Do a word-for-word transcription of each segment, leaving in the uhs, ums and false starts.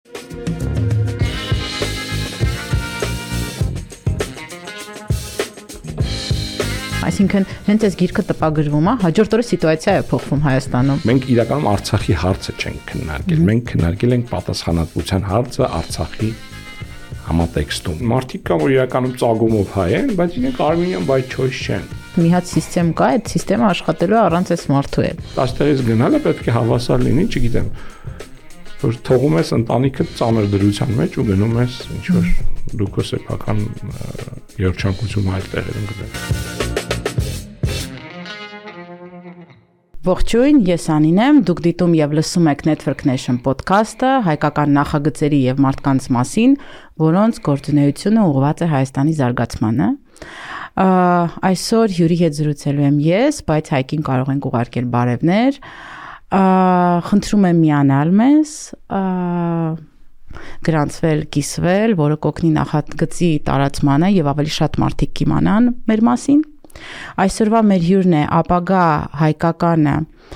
Այսինքն հենց այս գիրքը տպագրվում է, հաջորդ օրը սիտուացիա է փոխվում Հայաստանում։ Մենք իրականում Արցախի հարցը չենք քննարկել, մենք քննարկել ենք պատասխանատվության հարցը Արցախի համատեքստում։ Մարդիկ կան, որ իրականում ծագումով հայ են, բայց իրենք արմենիան by choice չեն։ Մի հատ համակարգ կա, այդ համակարգը աշխատելու առանց այս մարդու է։ Այստեղից գնալը պետք է հավասար լինի, չգիտեմ, որ թողում ես ընտանիքը ծանր դրության մեջ ու գնում ես ինչ որ դուքո սեփական երջանկություն այլ տեղերում գտել։ Ողջույն, ես Անին եմ, դուք դիտում եւ լսում եք Network Nation podcast-ը հայկական նախագծերի եւ մարդկանց մասին, որոնց գործունեությունը ուղղված է Հայաստանի զարգացմանը։ Այսօր հյուրի հետ զրուցելու եմ ես, բայց Հայկին կարող ենք ուղարկել բարևներ։ Խնդրում եմ միանալ մեզ, գրանցվել, կիսվել, որը կօգնի նախագծի տարածմանը եւ ավելի շատ մարդիկ կիմանան մեր մասին։ Այսօրվա մեր հյուրն է ապագա հայկականը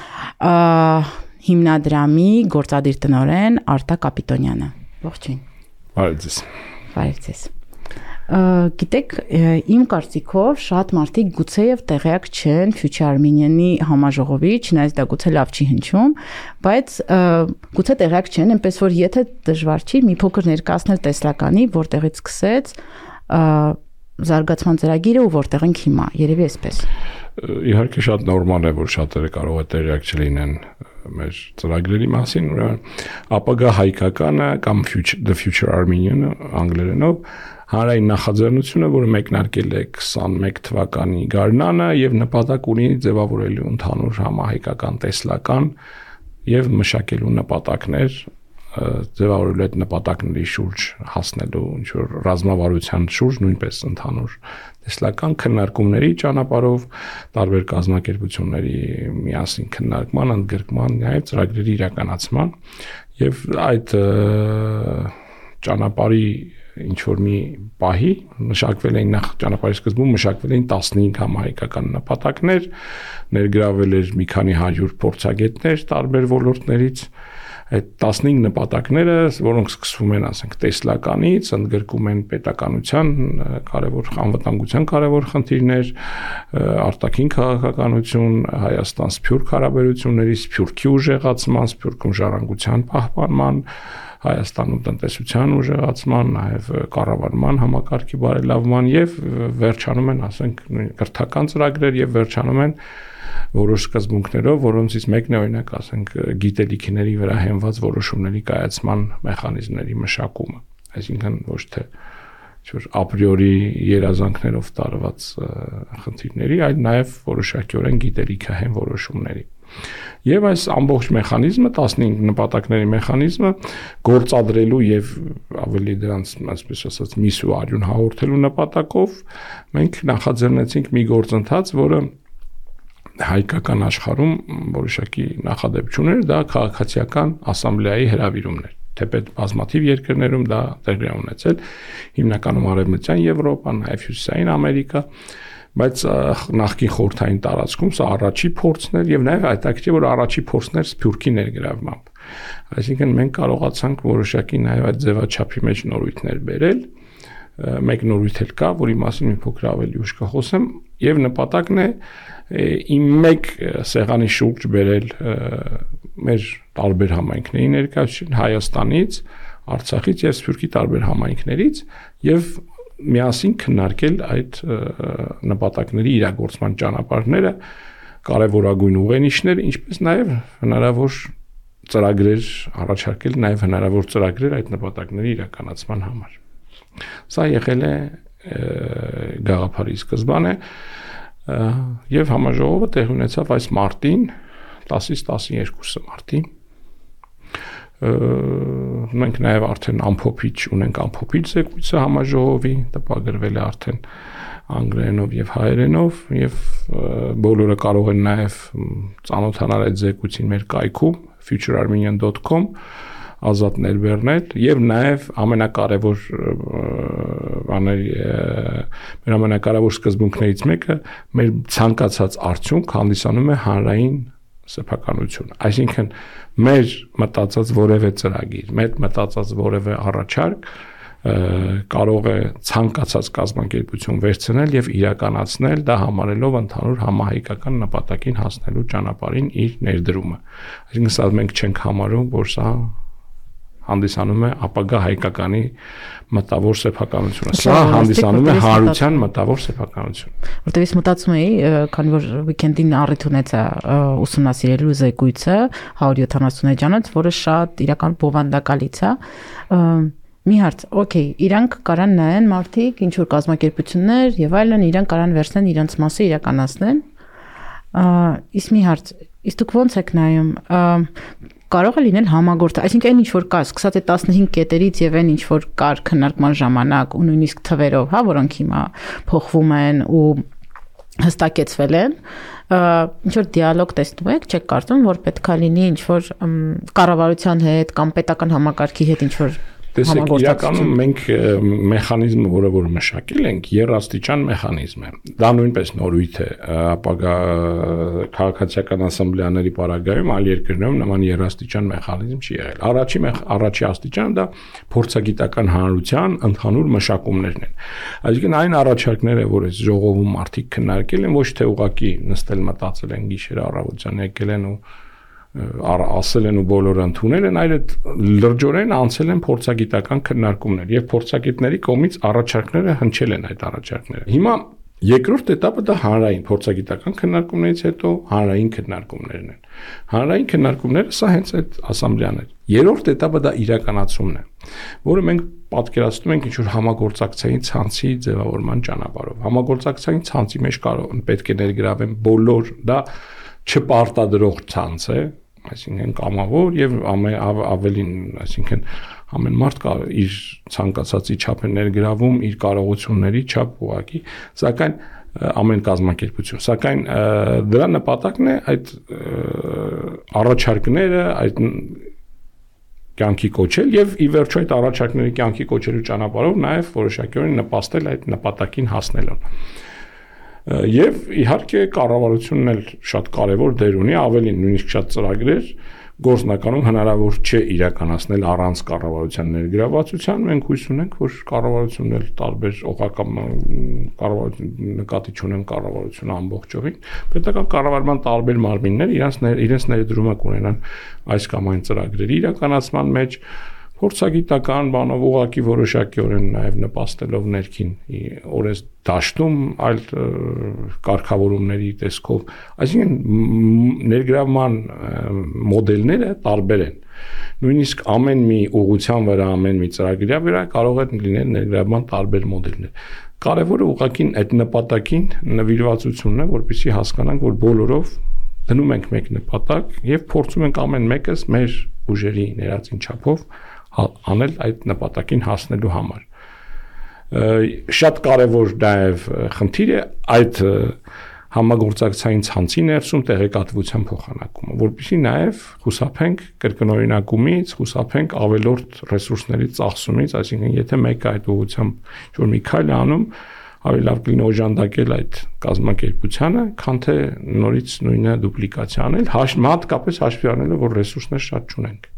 հիմնադրամի գործադիր տնօրեն Արտակ Կապիտոնյանը։ Ողջույն։ Բարև ձեզ։ Բարև ձեզ։ Գիտեք, իմ կարծիքով շատ մարդիկ գուցեև տեղյակ չեն Future Armenian-ի համաժողովի, չնայած դա գուցե լավ չի հնչում, բայց գուցե տեղյակ չեն, այնպես որ եթե դժվար չի մի փոքր ներկայացնել տեսլականի, որտեղից սկսեց զարգացման ծրագիրը ու որտեղ ենք հիմա, երևի այսպես։ Իհարկե շատ նորմալ է, որ շատերը կարող է տեղյակ չլինեն մեր ծրագրերի մասին, ուրեմն ապագա հայկականը կամ The Future Armenian անգլերենով հանրային նախաձեռնությունը, որը մեկնարկել է քսանմեկ թվականի գարնանը եւ նպատակ ունի ձևավորելու ընդհանուր համահայկական տեսլական եւ մշակելու նպատակներ ձևավորելու այդ նպատակների շուրջ հասնելու ինչ որ ռազմավարության շուրջ նույնպես ընդհանուր տեսլական քննարկումների ճանապարհով տարբեր կազմակերպությունների միասին քննարկման, ընդգրկման, նաև ծրագրերի իրականացման եւ այդ ճանապարհի ինչ որ մի պահի մշակվել էին նախ ճանապարհի սկզբում մշակվել էին տասնհինգ համահայկական նպատակներ, ներգրավել էր մի քանի հարյուր փորձագետներ տարբեր ոլորտներից։ Այդ տասնհինգ նպատակները, որոնք սկսվում են, ասենք, տեսլականից, ընդգրկում են պետականության կարևոր անվտանգության կարևոր խնդիրներ, արտաքին քաղաքականություն, Հայաստան-Սփյուռք հարաբերությունների, Սփյուռքի ուժեղացման, Սփյուռքում ժառանգության պահպանման, Հայաստանում տնտեսության ուժեղացման, նաև կառավարման համակարգի բարելավման եւ վերջանում են, ասենք, կրթական ծրագրեր եւ վերջանում են որոշ սկզբունքներով, որոնցից մեկն է օրինակ, ասենք, գիտելիքների վրա հենված որոշումների կայացման մեխանիզմների մշակումը, այսինքն ոչ թե ինչ-որ ապրիորի երազանքներով տարված խնդիրների, այլ նաև որոշակիորեն գիտելիքահեն որոշումների։ Եվ այս ամբողջ մեխանիզմը, տասնհինգ նպատակների մեխանիզմը գործադրելու եւ ավելի դրանց, այսպես ասած, միս ու արյուն հաղորդելու նպատակով մենք նախաձեռնեցինք մի գործընթաց, որը հայկական աշխարհում որոշակի նախադեպ չուներ, դա քաղաքացիական ասամբլեայի հրավիրումն էր, թեպետ բազմաթիվ երկրներում դա տեղի է ունեցել, հիմնականում Արևմտյան Եվրոպա, նաև Հյուսիսային Ամերիկա, բայց նախկին խորհրդային տարածքում սա առաջի փորձն էր եւ նաև հետաքրքիր որ առաջի փորձն էր Սփյուռքի ներգրավմամբ։ Այսինքն մենք կարողացանք որոշակի նաև այդ ձևաչափի մեջ նորույթներ բերել, մեկ նորույթ էլ կա, որի մասին մի փոքր ավելի ուշ կխոսեմ, եւ նպատակն է իմ մեկ սեղանի շուրջ բերել մեր տարբեր համայնքների ներկայացուցիչ Հայաստանից, Արցախից եւ Սփյուռքի տարբեր համայնքներից եւ միասին քննարկել այդ նպատակների իրագործման ճանապարհները, կարևորագույն ուղենիշներ, ինչպես նաև հնարավոր ծրագրեր առաջարկել, նաև հնարավոր ծրագրեր այդ նպատակների իրականացման համար։ Սա եղել է գաղափարի սկզբանը եւ համաժողովը տեղի ունեցավ այս մարտին, տասից տասներկուսը մարտին։ Մենք նաև արդեն ամփոփիչ ունենք ամփոփիչ զեկույցը համաժողովի, տպագրվել է արդեն անգլերենով եւ հայերենով եւ բոլորը կարող են նաև ծանոթանալ այդ զեկույցին մեր կայքում future armenian dot com ազատ ներբեռնել եւ նաև ամենակարևոր բաների մեր ամենակարևոր սկզբունքներից մեկը մեր ցանկացած արդյունք հանդիսանում է հանրային սեփականություն։ Այսինքն մեր մտածած որևէ ծրագիր, մեր մտածած որևէ առաջարկ կարող է ցանկացած կազմակերպություն վերցնել եւ իրականացնել, դա համարելով ընդհանուր համահայկական նպատակին հասնելու ճանապարհին իր ներդրումը։ Այսինքն սա մենք չենք համարում, որ սա հանդիսանում է ապագա հայկականի մտավոր սեփականությունը։ Սա հանդիսանում է հանրության մտավոր սեփականություն։ Որտեղ ես մտածում էի, քանի որ weekend-ին առիթ ունեցա ուսումնասիրելու զեկույցը հարյուր յոթանասուն էջանոց, որը շատ իրական բովանդակալից է։ Մի հարց, օքեյ, իրանք կարան նայեն մարդիկ, ինչ որ կազմակերպություններ եւ այլն, իրանք կարան վերցնեն իրանց մասը իրականացնեն։ Իսկ մի հարց, իսկ դուք ո՞նց եք նայում, կարող է լինել համագործ, այսինքն այն ինչ որ կա, սկսած է տասնհինգ կետերից եւ այն ինչ որ կար քննարկման ժամանակ ու նույնիսկ թվերով, հա, որոնք հիմա փոխվում են ու հստակեցվել են, ինչ որ դիալոգ տեսնում եք, չեք կարծում, որ պետք է լինի ինչ որ կառավարության հետ կամ պետական համակարգի հետ ինչ որ Տեսեք, իրականում մենք մեխանիզմը, որը որ մշակել ենք, երաստիճան մեխանիզմ է։ Դա նույնպես նորույթ է, ապագա քաղաքացիական ասամբլեաների պարագայում այլ երկրներում նման երաստիճան մեխանիզմ չի եղել։ Առաջի առաջի աստիճանը դա փորձագիտական հանրության ընդհանուր մշակումներն են։ Այսինքն այն առաջարկները, որ այս ժողովում մարդիկ քննարկել են, ոչ թե ուղղակի նստել մտածել են գիշերը առավոտյան եկել են ու ասել են ու բոլորը ընդունել են, այլ լրջորեն անցել են փորձագիտական քննարկումներ եւ փորձագետների կողմից առաջարկները հնչել են այդ առաջարկները։ Հիմա երկրորդ этаպը դա հանրային փորձագիտական քննարկումներից հետո հանրային քննարկումներն են։ Հանրային քննարկումները սա հենց այդ ասամբլեան է։ Երրորդ этаպը դա իրականացումն է, որը մենք պատկերացնում ենք ինչ որ համագործակցային ցանցի ձևավորման ճանապարհով։ Համագործակցային ցանցի մեջ կարող պետք է ներգրավեն բոլոր, դա չպարտադրող ցանց է, այսինքն կամավոր եւ ավելին, այսինքն ամեն մարդ կա իր ցանկացածի չափ է ներգրավում իր կարողությունների չափ ուղղակի, սակայն ամեն կազմակերպություն, սակայն դրա նպատակն է այդ առաջարկները, այդ կյանքի կոչել եւ ի վերջո այդ առաջարկների կյանքի կոչելու ճանապարհով նաեւ որոշակիորեն նպաստել այդ նպատակին հասնելուն։ Եվ իհարկե կառավարությունն էլ շատ կարևոր դեր ունի, ավելին նույնիսկ շատ ծրագրեր գործնականում հնարավոր չէ իրականացնել առանց կառավարության ներգրավվածության։ Մենք հույս ունենք, որ կառավարությունն էլ տարբեր օղակամ կառավարություն նկատի ունեն կառավարությունը ամբողջովին, պետական կառավարման տարբեր մարմիններ իրենց իրենց ներդրումը կունենան այս կամ այն ծրագրերի իրականացման մեջ, փորձագիտական բանով ուղղակի որոշակիորեն նաև նպաստելով ներքին օրես դաշտում այլ կարգավորումների տեսքով, այսինքն ներգրավման մոդելները տարբեր են։ Նույնիսկ ամեն մի ուղղության վրա, ամեն մի ծրագրի վրա կարող են լինել ներգրավման տարբեր մոդելներ։ Կարևորը ուղղակի այդ նպատակին նվիրվածությունն է, որպեսզի հասկանանք, որ բոլորով դնում ենք մեկ նպատակ եւ փորձում ենք ամեն մեկս մեր ուժերի ներածին չափով անել այդ նպատակին հասնելու համար։ Շատ կարևոր նաև խնդիր է այդ համագործակցային ցանցի ներսում տեղեկատվության փոխանակումը, որպեսզի նաև խուսափենք կրկնօրինակումից, խուսափենք ավելորդ ռեսուրսների ծախսումից, այսինքն եթե մեկը այդ ուղղությամբ ինչ-որ մի քայլ է անում, ավելի լավ կլինի օժանդակել այդ կազմակերպությանը, քան թե նորից նույնը դուպլիկացիա անել, հատկապես հաշվի առնելով, որ ռեսուրսներ շատ չունենք։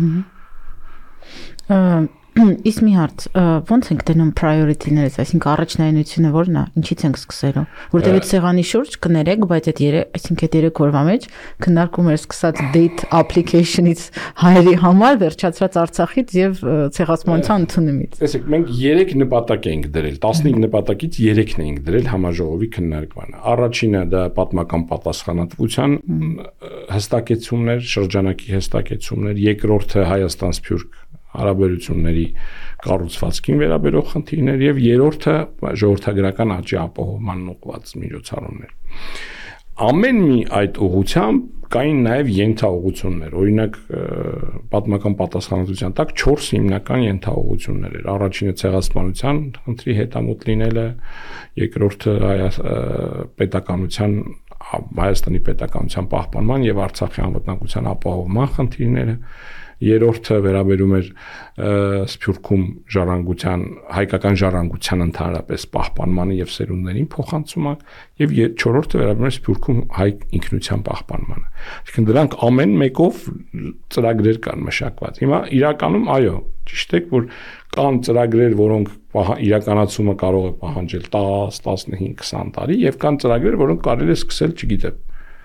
Իսկ մի հարց, ո՞նց ենք դնում priority-ներս, այսինքն առաջնայինությունը ո՞րն է, ինչից ենք սկսելու, որտեղ այդ սեղանի շուրջ կներեք, բայց այդ երեք, այսինքն այդ երեք օրվա մեջ քննարկում էր սկսած date application-ից հայերի համար, վերջացրած Արցախից եւ ցեղասպանության ընդունումից։ Տեսեք, մենք երեք նպատակ էինք դրել, տասնհինգ նպատակից երեքն էինք դրել համաժողովի քննարկմանը։ Առաջինը դա պատմական պատասխանատվության հստակեցումներ, շրջանակի հստակեցումներ, երկրորդը Հայաստան-Սփյուռք հարաբերությունների կառուցվածքին վերաբերող խնդիրներ եւ երրորդը ժողովրդագրական աճի ապահովման ուղղված միջոցառումներ։ Ամեն մի այդ ուղղությամբ կային նաեւ ենթաուղղություններ, օրինակ պատմական պատասխանատվության տակ չորս հիմնական ենթաուղղություններ էր։ Առաջինը ցեղասպանության խնդրի հետամուտ լինելը, երկրորդը պետականության Հայաստանի պետականության պահպանման եւ Արցախի անվտանգության ապահովման խնդիրները, երրորդը վերաբերում էր Սփյուռքում ժառանգության, հայկական ժառանգության ընդհանրապես պահպանմանը եւ սերունդներին փոխանցումը եւ չորրորդը վերաբերում էր Սփյուռքում հայ ինքնության պահպանմանը։ Այսինքն դրանք ամեն մեկով ծրագրեր կան մշակված։ Հիմա իրականում այո, ճիշտ է, որ կան ծրագրեր, որոնք իրականացումը կարող է պահանջել տասը, տասնհինգ, քսան տարի եւ կան ծրագրեր, որոնք կարելի է սկսել, չգիտեմ,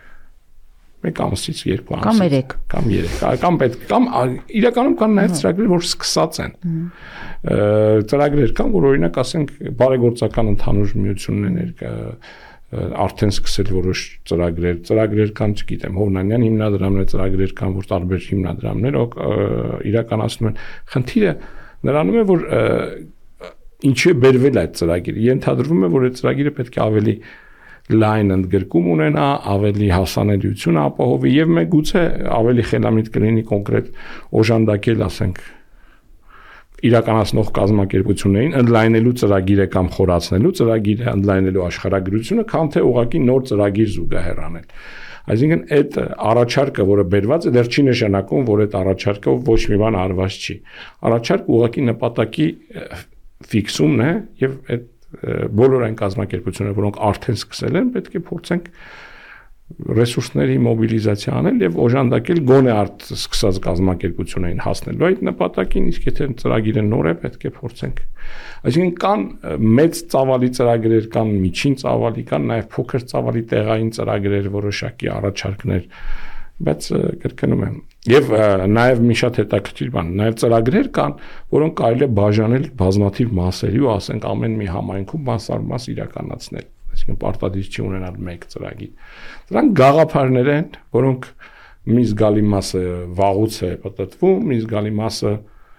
մեկ ամսից երկու ամսից կամ երեք կամ երեք կամ պետք կամ իրականում կան նաև ծրագրեր, որ սկսած են ծրագրեր կան, որ օրինակ ասենք բարեգործական ընդհանուր միություններ արդեն սկսել որոշ ծրագրեր, ծրագրեր կան, չգիտեմ, Հովնանյան հիմնադրամներ, ծրագրեր կան, որ տարբեր հիմնադրամներ իրականացնում են։ Խնդիրը նրանում է, որ ինչի է բերվել այդ ծրագիրը։ Ենթադրվում է, որ այդ ծրագիրը պետք է ավելի լայն ընդգրկում ունենա, ավելի հասանելիություն ապահովի եւ մենք գուցե ավելի խելամիտ կլինի կոնկրետ օժանդակել, ասենք, իրականացնող կազմակերպություններին ընդլայնելու ծրագիրը կամ խորացնելու ծրագիրը, ընդլայնելու աշխարհագրությունը, քան թե ուղղակի նոր ծրագիր զուգահեռ անել։ Այսինքն այդ առաջարկը, որը բերված է, դեռ չի նշանակում, որ այդ առաջարկով ոչ մի բան արված չի։ Առաջարկը ուղղակի նպատակի ֆիքսումն է եւ այդ բոլոր այն կազմակերպությունները, որոնք արդեն սկսել են, պետք է փորձենք ռեսուրսների մոբիլիզացիա անել եւ օժանդակել գոնե արդ սկսած կազմակերպություններին հասնելու այդ նպատակին, իսկ եթե ծրագիրը նոր է, պետք է փորձենք։ Այսինքն կան մեծ ծավալի ծրագրեր, կան միջին ծավալի, կան նաեւ փոքր ծավալի տեղային ծրագրեր, որոշակի առաջարկներ, բայց կրկնում եմ եւ նաեւ մի շատ հետաքրքիր բան, նաեւ ծրագրեր կան, որոնք կարելի է բաժանել բազմաթիվ մասերի ու ասենք ամեն մի համայնքում մաս-առ-մաս իրականացնել, այսինքն պարտադիր չի ունենալ մեկ ծրագիր։ Դրանք գաղափարներ են, որոնք մի զգալի մասը վաղուց է պատտվում, մի զգալի մասը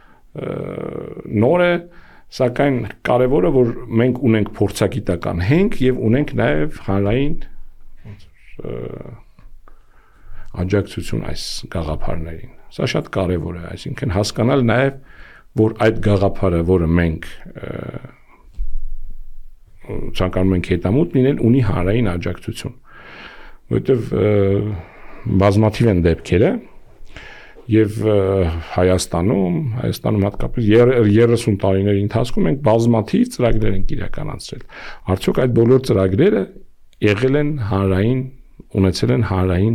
նոր է, սակայն կարևորը որ մենք ունենք փորձագիտական հենք եւ ունենք նաեւ հանրային աջակցություն այս գաղափարներին։ Սա շատ կարևոր է, այսինքն հասկանալ նաև, որ այդ գաղափարը, որը մենք ցանկանում ենք հետամուտ լինել, ունի հանրային աջակցություն, որովհետև բազմաթիվ են դեպքերը եւ Հայաստանում, Հայաստանում հատկապես երեսուն տարիների ընթացքում մենք բազմաթիվ ծրագրեր ենք իրականացրել։ Արդյոք այդ բոլոր ծրագրերը եղել են հանրային, ունեցել են հանրային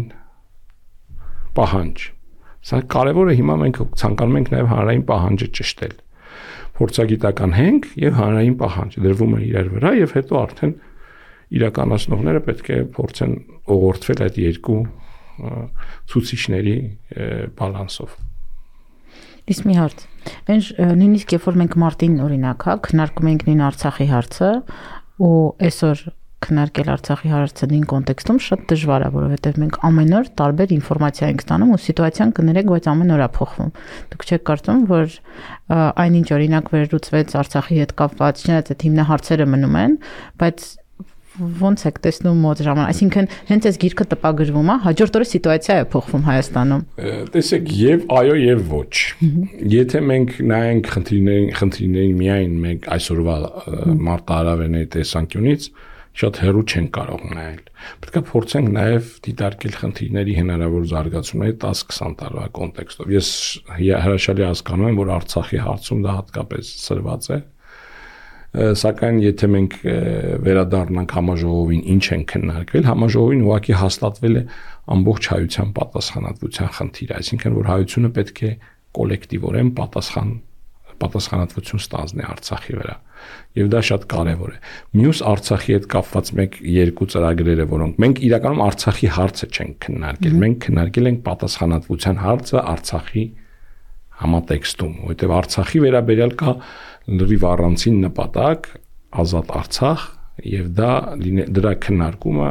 պահանջ։ Սա կարևորը հիմա մենք ցանկանում ենք նաև հանրային պահանջը ճշտել։ Փորձագիտական հենք եւ հանրային պահանջ դրվում է իրար վրա եւ հետո արդեն իրականացնողները պետք է փորձեն ուղղորդվել այդ երկու ցուցիչների բալանսով։ Իսկ մի հարց։ Այն նույնիսկ երբ որ մենք մարտին օրինակ, հա, քննարկում ենք նույն Արցախի հարցը, ու այսօր քննարկել Արցախի հարցը նույն կոնտեքստում շատ դժվար է, որովհետև մենք ամեն օր տարբեր ինֆորմացիա ենք ստանում ու սիտուացիան կներեք, բայց ամեն օր է փոխվում։ Դուք չեք կարծում, որ այնինչ օրինակ վերլուծվեց Արցախի հետ կապված, չնայած այդ հիմնահարցերը մնում են, բայց ոնց եք տեսնում մոտ ժամանակ, այսինքն հենց այս գիրքը տպագրվում է, հաջորդ օրը սիտուացիա է փոխվում Հայաստանում։ Տեսեք, եւ այո եւ ոչ։ Եթե մենք նայենք խնդիրներին, խնդիրներին միայն մենք այսօրվա մարտահրավերների տեսանկյունից շատ հեռու չենք կարող նայել։ Պետք է փորձենք նաև դիտարկել խնդիրների հնարավոր զարգացումների տասը-քսան տարվա կոնտեքստով։ Ես հրաշալի հասկանում եմ, որ Արցախի հարցում դա հատկապես սրված է։ Սակայն եթե մենք վերադառնանք համաժողովին, ինչ են քննարկվել, համաժողովին ուղղակի հաստատվել է ամբողջ հայության պատասխանատվության խնդիրը, այսինքն որ հայությունը պետք է կոլեկտիվորեն պատասխան պատասխանատվություն ստանձնի Արցախի վրա։ Եվ դա շատ կարևոր է։ Մյուս Արցախի հետ կապված մեկ-երկու ծրագրերը, որոնք մենք իրականում Արցախի հարցը չենք քննարկել, մենք քննարկել ենք պատասխանատվության հարցը Արցախի համատեքստում, որովհետև Արցախի վերաբերյալ կա լրիվ առանցին նպատակ ազատ Արցախ, եւ դա դրա քննարկումը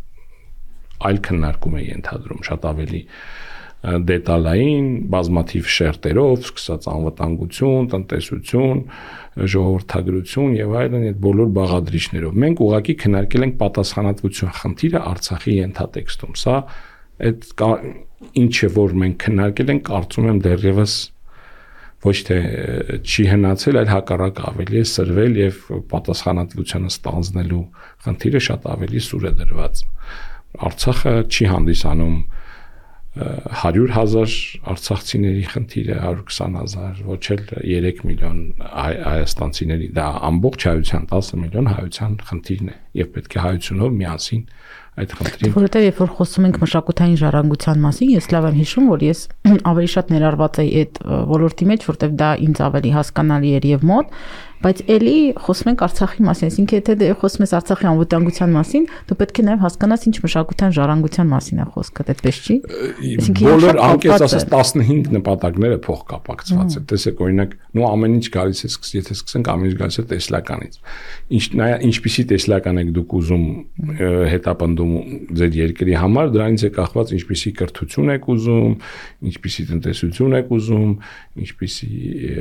այլ քննարկում է ենթադրում, շատ ավելի դետալային, բազմաթիվ շերտերով, սկսած անվտանգություն, տնտեսություն, ժողովրդագրություն եւ այլն, այդ բոլոր բաղադրիչներով։ Մենք ուղղակի քննարկել ենք պատասխանատվություն խնդիրը Արցախի ենթատեքստում։ Սա այդ ինչը որ մենք քննարկել ենք, կարծում եմ դեռևս ոչ թե չի հնացել, այլ հակառակ ավելի է սրվել եւ պատասխանատվությունը ստանձնելու խնդիրը շատ ավելի սուր է դրված։ Արցախը չի հանդիսանում հարյուր հազար արցախցիների խնդիրը, հարյուր քսան հազար, ոչ էլ երեք միլիոն հայաստանցիների, դա ամբողջ հայության տասը միլիոն հայության խնդիրն է եւ պետք է հայությունով միասին այդ խնդրին։ Որովհետեւ երբ որ խոսում ենք մշակութային ժառանգության մասին, ես լավ եմ հիշում, որ ես ավելի շատ ներառված էի այդ ոլորտի մեջ, որովհետեւ դա ինձ ավելի հասկանալի էր եւ մոտ, բայց էլի խոսում ենք Արցախի մասին, այսինքն եթե խոսում ես Արցախի անվտանգության մասին, դու պետք է նաև հասկանաս ինչ մշակութային ժառանգության մասին է խոսքը, այդպես չի։ Այսինքն բոլոր անկես ասած տասնհինգ նպատակները փոխկապակցված է։ Տեսեք, օրինակ, նո ամեն ինչ գալիս է, եթե սկսենք ամեն ինչ գալիս է տեսլականից։ Ինչ ինչպիսի տեսլական եք դուք ուզում հետապնդում ձեր երկրի համար, դրանից է կախված ինչպիսի կրթություն եք ուզում, ինչպիսի տնտեսություն եք ուզում, ինչպիսի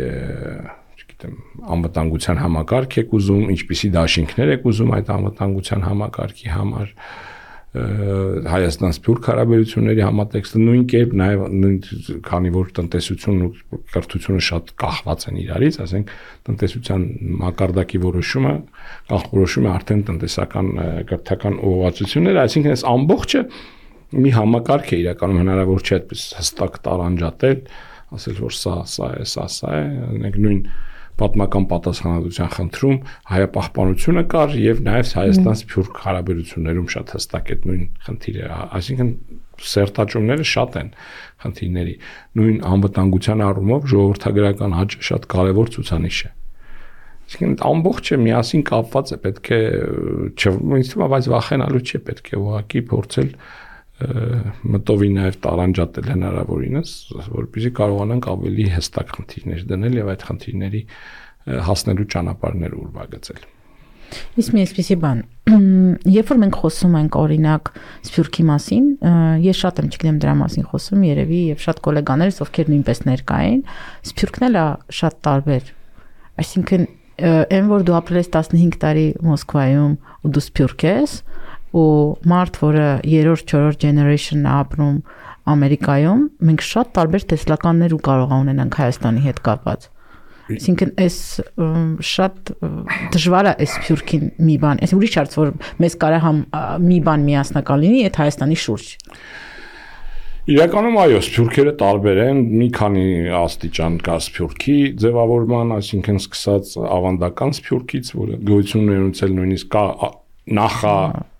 անվտանգության համակարգ եք ուզում, ինչպիսի դաշինքներ եք ուզում այդ անվտանգության համակարգի համար, Հայաստան-Սփյուռք հարաբերությունների համատեքստը նույն կերպ նաև քանի որ տնտեսությունն ու կրթությունը շատ կախված են իրարից, ասենք տնտեսության մակարդակի որոշումը կանխորոշում է արդեն տնտեսական կրթական ուղղվածությունները, այսինքն այս ամբողջը մի համակարգ է իրականում հնարավոր չէ այդպես հստակ տարանջատել, ասել որ սա, սա է, սա, սա է, այնենք նույն պատմական պատասխանատվության խնդրում հայապահպանությունը կար եւ նաեւ Հայաստան-Սփյուռք հարաբերություններում շատ հստակ այդ նույն խնդիրը, այսինքն սերտաճումները շատ են խնդիրների, նույն անվտանգության առումով ժողովրդագրական աճը շատ կարեւոր ցուցանիշ է։ Այսինքն ամբողջը միասին կապված է, պետք է ինձ թվում է, բայց վախենալու չի, պետք է ուղղակի փորձել մտովի նաև տարանջատել հնարավորինս, որպեսզի կարողանանք ավելի հստակ խնդիրներ դնել եւ այդ խնդիրների հասնելու ճանապարհներ ուրվագծել։ Իսկ մի այսպեսի բան, երբ որ մենք խոսում ենք օրինակ Սփյուռքի մասին, ես շատ եմ չգիտեմ դրա մասին խոսում, երևի եւ շատ գոլեգաներս, ովքեր նույնպես ներկա են, Սփյուռքն էլ է շատ տարբեր։ Այսինքն այն որ դու ապրել ես տասնհինգ տարի Մոսկվայում ու դու Սփյուռք ես, ու մարդ, որը երրորդ, չորրորդ generation-ն է ապրում Ամերիկայում, մենք շատ տարբեր տեսլականներ ու կարող ունենանք Հայաստանի հետ կապված։ Այսինքն այս շատ դժվար է այս Սփյուռքին մի բան, այս ուրիշ հարց, որ մեզ կարա համ մի բան միասնական լինի այդ Հայաստանի շուրջ։ Իրականում այո, Սփյուռքերը տարբեր են, մի քանի աստիճան կա Սփյուռքի ձևավորման, այսինքն սկսած ավանդական Սփյուռքից, որը գոյություն ունի ունեցել նույնիսկ կա նախա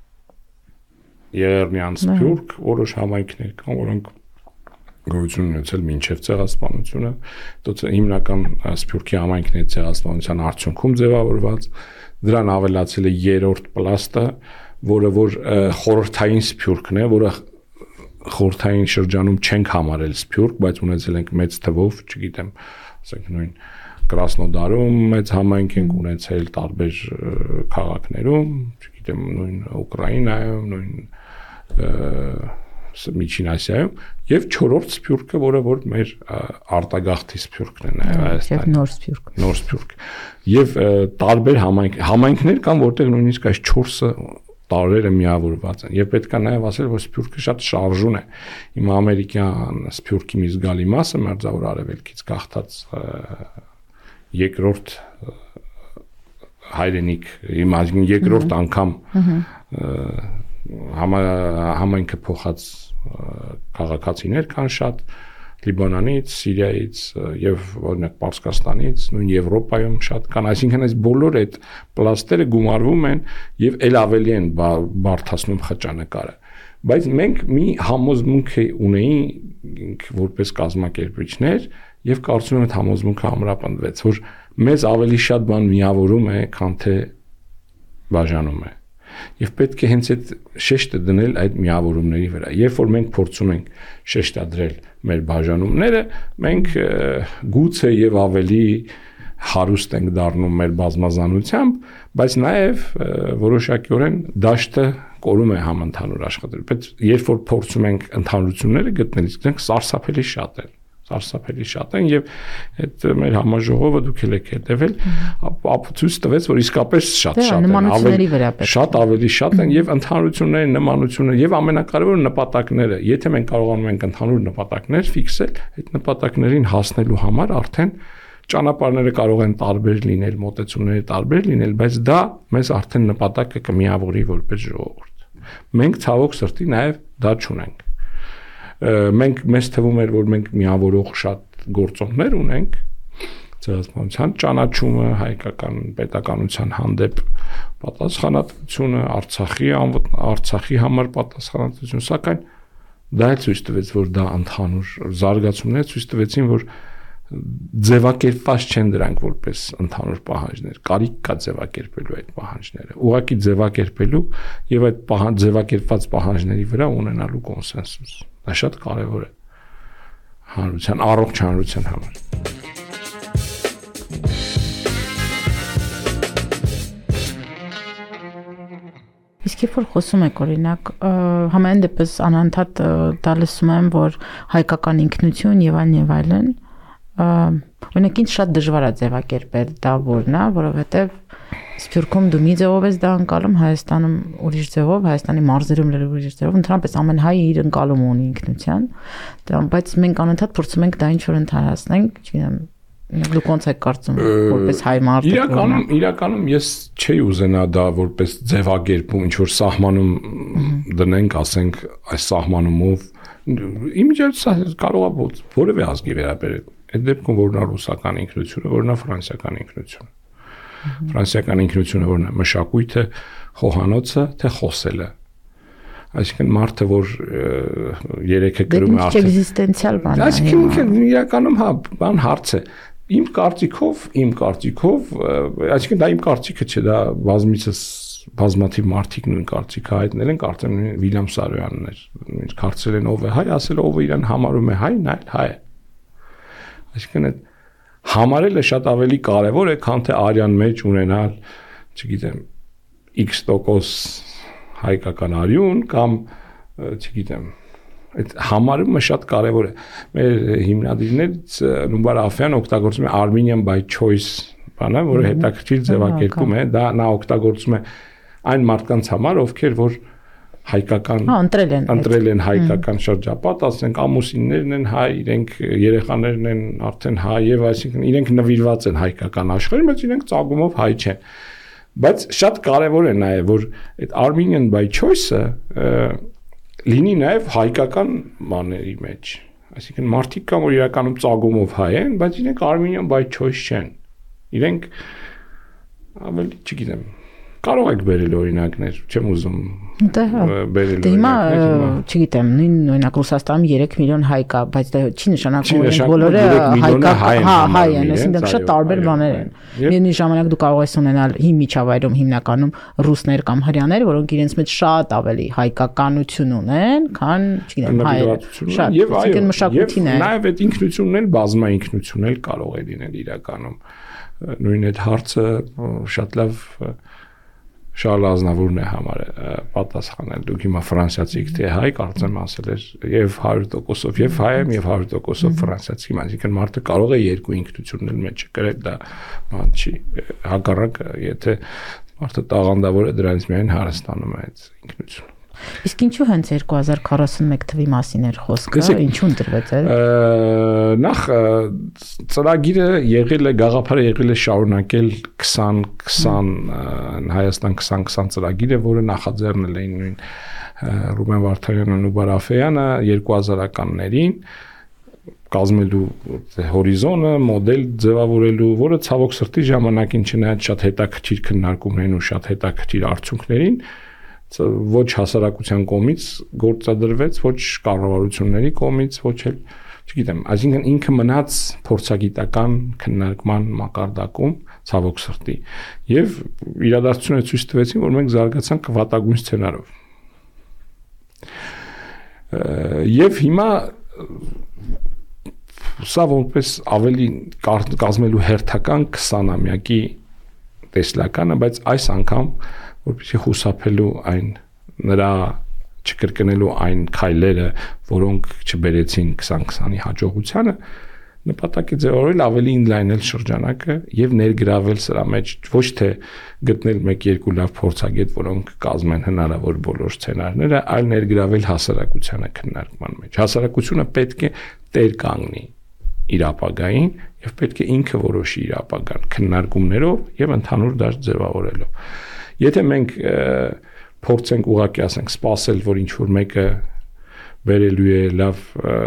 Երևանյան Սփյուռք, որոշ համայնքներ կան, որոնք գոյություն ունեցել մինչև ցեղասպանությունը, դա հիմնական Սփյուռքի համայնքների ցեղասպանության արդյունքում ձևավորված, դրան ավելացել է երրորդ պլաստը, որը որ խորհրդային Սփյուռքն է, որը խորհրդային շրջանում չենք համարել Սփյուռք, բայց ունեցել ենք մեծ թվով, չգիտեմ, ասենք նույն Կրասնոդարում մեծ համայնք ենք ունեցել տարբեր քաղաքներում, չգիտեմ, նույն Ուկրաինայում, նույն Միջին Ասիայում եւ չորրորդ Սփյուռքը, որը որ մեր արտագաղթի Սփյուռքն է նաեւ Հայաստանի նոր Սփյուռք։ Նոր Սփյուռք։ Եվ տարբեր համայնք համայնքներ կան, որտեղ նույնիսկ այս չորսը տարրերը միավորված են։ Եվ պետք է նաեւ ասել, որ Սփյուռքը շատ շարժուն է։ Հիմա ամերիկյան Սփյուռքի մի զգալի մասը մերձավոր արևելքից գաղթած երկրորդ հայրենիք, հիմա երկրորդ անգամ համայնքը փոխած քաղաքացիներ կան շատ Լիբանանից, Սիրիայից եւ օրինակ Պարսկաստանից, նույն Եվրոպայում շատ կան, այսինքն այս բոլոր այդ պլաստերը գումարվում են եւ ել ավելի են բարթացնում խճանկարը։ Բայց մենք մի համոզմունք ունեինք որպես կազմակերպիչներ եւ կարծում եմ այդ համոզմունքը ամրապնդվեց, որ մեզ ավելի շատ բան միավորում է, քան թե բաժանում է։ Եվ պետք է հենց այդ շեշտը դնել այդ միավորումների վրա։ Երբ որ մենք փորձում ենք շեշտադրել մեր բաժանումները, մենք գուցե եւ ավելի հարուստ ենք դառնում մեր բազմազանությամբ, բայց նաեւ որոշակիորեն դաշտը կորում է համընդհանուր աշխատել։ Բայց երբ որ փորձում ենք ընդհանրությունները գտնել, իսկ սարսափելի շատ են, սարսափելի շատ են եւ այդ մեր համաժողովը դուք եք հետեւել, ապացույց տվեց, որ իսկապես շատ շատ են, ավելի շատ ավելի շատ են եւ ընդհանրությունների նմանությունը եւ ամենակարևորը նպատակները։ Եթե մենք կարողանում ենք ընդհանուր նպատակներ ֆիքսել, այդ նպատակներին հասնելու համար արդեն ճանապարհները կարող են տարբեր լինել, մոտեցումները տարբեր լինել, բայց դա մեզ արդեն նպատակը կմիավորի որպես ժողովուրդ։ Մենք ցավոք սրտի նաեւ դա չունենք։ մենք մեզ թվում էր, որ մենք միավորող շատ գործոններ ունենք, ցեղասպանության ճանաչումը, հայկական պետականության հանդեպ պատասխանատվությունը, Արցախի Արցախի համար պատասխանատվություն, սակայն դա ցույց տվեց, որ դա ընդհանուր զարգացումներ ցույց տվեցին, որ ձևակերպված չեն դրանք որպես ընդհանուր պահանջներ, կարիք կա ձևակերպելու այդ պահանջները, ուղղակի ձևակերպելու եւ այդ պահանջ ձևակերպված պահանջների վրա ունենալու կոնսենսուս։ Դա շատ կարեւոր է հանրության, առողջ հանրության համար։ Իսկ երբ որ խոսում եք օրինակ համեն դեպս անընդհատ դա լսում եմ, որ հայկական ինքնություն եւ այլն եւ այլն, օրինակ ինձ շատ դժվար է ձևակերպել դա որն է, որովհետեւ Սփյուռքում դու մի ձևով ես դա անցալում, Հայաստանում ուրիշ ձևով, Հայաստանի մարզերում ուրիշ ձևով, ընդհանրապես ամեն հայ իր անցալում ունի ինքնության, բայց մենք անընդհատ փորձում ենք դա ինչ որ ընդհանրացնենք, չգիտեմ, դու ոնց եք կարծում որպես հայ մարդ։ Իրականում, իրականում ես չէի ուզենա դա որպես ձևակերպում, ինչ որ սահմանում դնենք, ասենք, այս սահմանումով իմիջիայլոց կարող է որևէ ազգի վերաբերել։ Այդ դեպքում որն է ռուսական ինքնությունը, որն է ֆրանսիական ինքնությունը։ Ֆրանսիական ինքնությունը որն է մշակույթը, խոհանոցը, թե խոսելը։ Այսինքն մարդը, որ երեքը գրում է արդեն էգզիստենցիալ բան է։ Այսինքն իրականում հա բան հարց է։ Իմ կարծիքով, իմ կարծիքով, այսինքն դա իմ կարծիքը չէ, դա բազմիցս բազմաթիվ մարդիկ նույն կարծիքը հայտնել են, կարծեմ Վիլյամ Սարոյանն էր, ինձ կարծել են ով է հայ, ասել ով իրան համարում է հայ, նա էլ հայ է։ Այսինքն այդ համարելը շատ ավելի կարևոր է, քան թե արյան մեջ ունենալ, չգիտեմ, X տոկոս հայկական արյուն կամ, չգիտեմ, այդ համարումը շատ կարևոր է։ Մեր հիմնադիրներից Նումբար Աֆյան օգտագործում է Armenian by choice բանը, որը հետաքրքիր ձևակերպում է, դա նա օգտագործում է այն մարդկանց համար, ովքեր որ հայկական ընտրել են ընտրել են հայկական շրջապատ, ասենք ամուսիններն են հայ, իրենք երեխաներն են արդեն հայ եւ այսինքն իրենք նվիրված են հայկական աշխարհին, բայց իրենք ծագումով հայ չեն։ Բայց շատ կարեւոր է նաեւ, որ այդ Armenian by choice-ը լինի նաեւ հայկական բաների մեջ։ Այսինքն մարդիկ կան, որ իրականում ծագումով հայ են, բայց իրենք Armenian by choice չեն։ Իրենք ավելի, չգիտեմ, կարող եք բերել օրինակներ, չեմ ուզում բերել օրինակներ։ Հիմա, չգիտեմ, նույն օրինակ Ռուսաստանում երեք միլիոն հայ կա, բայց դա չի նշանակում, որ բոլորը հայ են, այսինքն շատ տարբեր բաներ են։ Միևնույն ժամանակ դու կարող ես ունենալ հիմ միջավայրում հիմնականում ռուսներ կամ հրեաներ, որոնք իրենց մեջ շատ ավելի հայկականություն ունեն, քան, չգիտեմ, հայերը։ Շատ, այսինքն մշակույթին է։ Նաև այդ ինքնությունն էլ բազմաինքնություն էլ կարող է լինել իրականում։ Նույն այդ հարցը շատ լավ Շարլ Ազնավուրն է համար պատասխանել։ Դուք հիմա ֆրանսիացիք թե հայ, կարծեմ ասել էր եւ հարյուր տոկոսով եւ հայ եմ եւ հարյուր տոկոսով ֆրանսիացի, այսինքն մարդը կարող է երկու ինքնություններ մեջ կրել, դա բան չի։ Հակառակ, եթե մարդը տաղանդավոր է, դրանից միայն հարստանում է այդ ինքնությունը։ Իսկ ինչու հենց երկու հազար քառասունմեկ թվի մասին էր խոսքը, ինչու ընտրվեց է։ Նախ ծրագիրը եղել է, գաղափարը եղել է շարունակել քսան քսան Հայաստան քսան քսան ծրագիրը, որը նախաձեռնել էին նույն Ռուբեն Վարդանյանն ու Բարաֆեյանը երկու հազարականներին կազմելու հորիզոնը, մոդել ձևավորելու, որը ցավոք սրտի ժամանակին չնայած շատ հետաքրքիր քննարկումներին ու շատ հետաքրքիր արդյունքներին ոչ հասարակության կողմից գործադրվեց, ոչ կառավարությունների կողմից, ոչ էլ, չգիտեմ, այսինքն ինքը մնաց փորձագիտական քննարկման մակարդակում, ցավոք սրտի, եւ իրադարձությունները ցույց տվեցին, որ մենք զարգացանք վատագույն սցենարով։ Եվ հիմա սա որպես ավելի կազմելու հերթական քսանամյակի տեսլականը, բայց այս անգամ որպեսզի խուսափելու այն նրա չկրկնելու այն քայլերը, որոնք չբերեցին քսան քսանի հաջողությանը, նպատակ է ձևավորել ավելի ինլայնել շրջանակը եւ ներգրավել սրա մեջ ոչ թե գտնել մեկ երկու լավ փորձագետ, որոնք կազմեն հնարավոր բոլոր սցենարները, այլ ներգրավել հասարակությանը քննարկման մեջ։ Հասարակությունը պետք է տեր կանգնի իր ապագային եւ պետք է ինքը որոշի իր ապագան քննարկումներով եւ ընդհանուր դաշտ ձևավորելով։ Եթե մենք փորձենք ուղղակի ասենք սпасել, որ ինչ որ մեկը վերելու է, լավ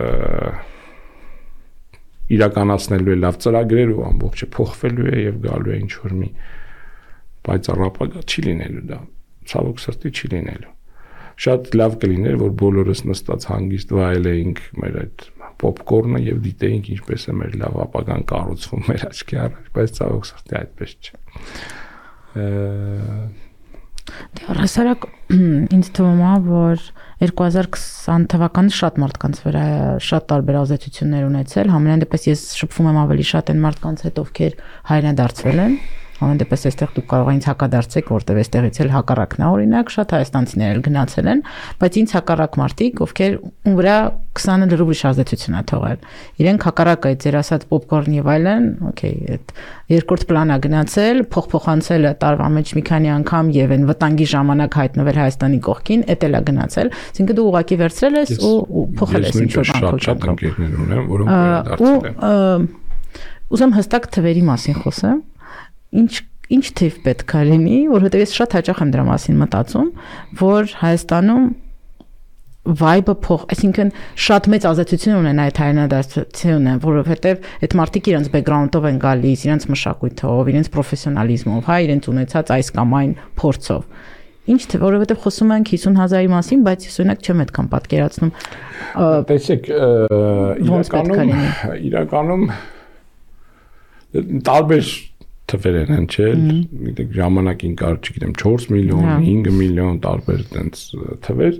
իրականացնելու է, լավ ծրագրեր ու ամբողջը փոխվելու է եւ գալու է ինչ որ մի պայծառ ապագա չի լինելու դա, ցավոք սրտի չի լինելու։ Շատ լավ կլիներ, որ բոլորս նստած հանգիստ վայելեինք մեր այդ պոպկորնը եւ դիտեինք ինչպես է մեր լավ ապագան կառուցվում մեր աչքի առաջ, բայց ցավոք սրտի այդպես չէ։ Դե առհասարակ ինձ թվում է, որ երկու հազար քսան թվականը շատ մարդկանց վրա շատ տարբեր ազդեցություններ ունեցել, համենայն դեպս ես շփվում եմ ավելի շատ այն մարդկանց հետ, ովքեր հայրենադարձվել են, համենայն դեպս այստեղ դուք կարող ինձ հակադարձեք, որտեղ այստեղից էլ հակառակն է, օրինակ շատ հայաստանցիներ էլ գնացել են, բայց ինձ հակառակ մարդիկ, ովքեր ում վրա քսանը լրիվ ուրիշ ազդեցություն է թողել։ Իրենք հակառակ այդ ձեր ասած պոպկորն եւ այլն, օքեյ, այդ երկրորդ պլանա գնացել, փոխփոխանցել տարվա մեջ մի քանի անգամ եւ այն վտանգի ժամանակ հայտնվել Հայաստանի կողքին, էդ էլ է գնացել, այսինքն դու ուղակի վերցրել ես ու փոխել ես ինչ որ բան։ Շատ ընկերներ ունեմ, որոնք վերադարձել են։ Ուզում հստակ թվերի մասին խոսեմ։ Ինչ ինչ թիվ պետք է լինի, որովհետև ես շատ հաճախ եմ դրա մասին մտածում, որ Հայաստանում vibe-ը փոխ, այսինքն շատ մեծ ազդեցություն ունեն այդ հայրենադարձությունը, որովհետև այդ մարդիկ իրենց background-ով են գալիս, իրենց մշակույթով, իրենց պրոֆեսիոնալիզմով, հա, իրենց ունեցած այս կամ այն փորձով։ Ինչ թե որովհետև խոսում ենք հիսուն հազարի մասին, բայց ես օրինակ չեմ այդքան պատկերացնում։ Տեսեք, իրականում իրականում տարբեր թվեր են, չէ՞, գիտեք, ժամանակին կար, չգիտեմ, չորս միլիոն, հինգ միլիոն տարբեր այդպես թվեր։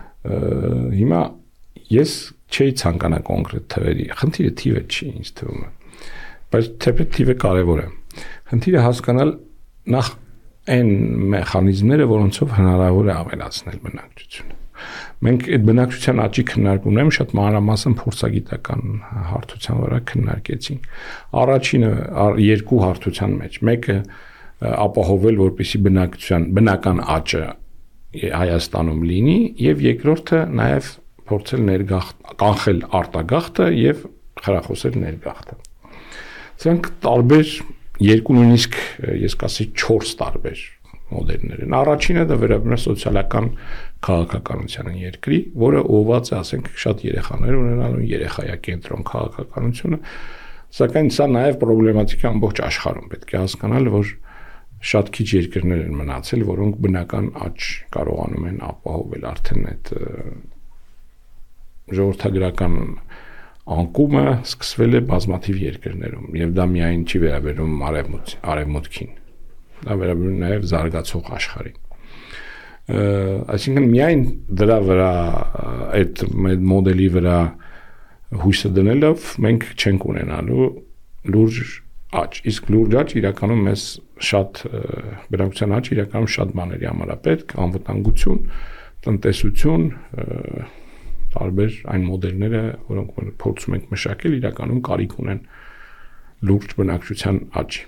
Հիմա ես չէի ցանկանա կոնկրետ թվերի։ Խնդիրը թիվը չի, ինձ թվում է։ Բայց թեպետ թիվը կարևոր է։ Խնդիրը հասկանալ նախ այն մեխանիզմները, որոնցով հնարավոր է ավելացնել բնակչությունը։ Մենք այդ բնակչության աճի քննարկումներում շատ մանրամասն փորձագիտական հարթության վրա քննարկեցինք։ Առաջինը երկու հարթության մեջ, մեկը ապահովել, որպեսզի բնակչության բնական աճը Հայաստանում լինի, եւ երկրորդը նաեւ փորձել ներգաղթ կանխել արտագաղթը եւ խրախուսել ներգաղթը։ Սրանք տարբեր երկու նույնիսկ ես կասեի չորս տարբեր մոդելներ են։ Առաջինը դա վերաբերում է սոցիալական քաղաքականությանը երկրի, որը ուղղված է, ասենք, շատ երեխաներ ունենալու, երեխայակենտրոն քաղաքականությունը, սակայն սա նաև պրոբլեմատիկ է ամբողջ աշխարհում։ Պետք է հասկանալ, որ շատ քիչ երկրներ են մնացել, որոնք բնական աճ կարողանում են ապահովել արդեն այդ ժողովրդագրական անկումը սկսվել է բազմաթիվ երկրներում, եւ դա միայն չի վերաբերում արևմուտքին, դա վերաբերում է նաև զարգացող աշխարհին։ Այսինքն միայն դրա վրա այդ մոդելի վրա հույսը դնելով մենք չենք ունենալու լուրջ աճ, իսկ լուրջ աճ իրականում մեզ շատ բնակչության աճ իրականում շատ բաների համար է պետք, անվտանգություն, տնտեսություն, տարբեր այն մոդելները, որոնք փորձում ենք մշակել, իրականում կարիք ունեն լուրջ բնակչության աճի։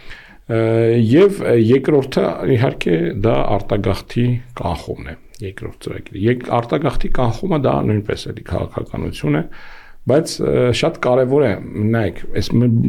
Եվ երկրորդը իհարկե դա արտագաղթի կանխումն է, երկրորդ ծրագիրը։ Արտագաղթի կանխումը դա նույնպես էլի քաղաքականություն է, բայց շատ կարևոր է, նայեք, այս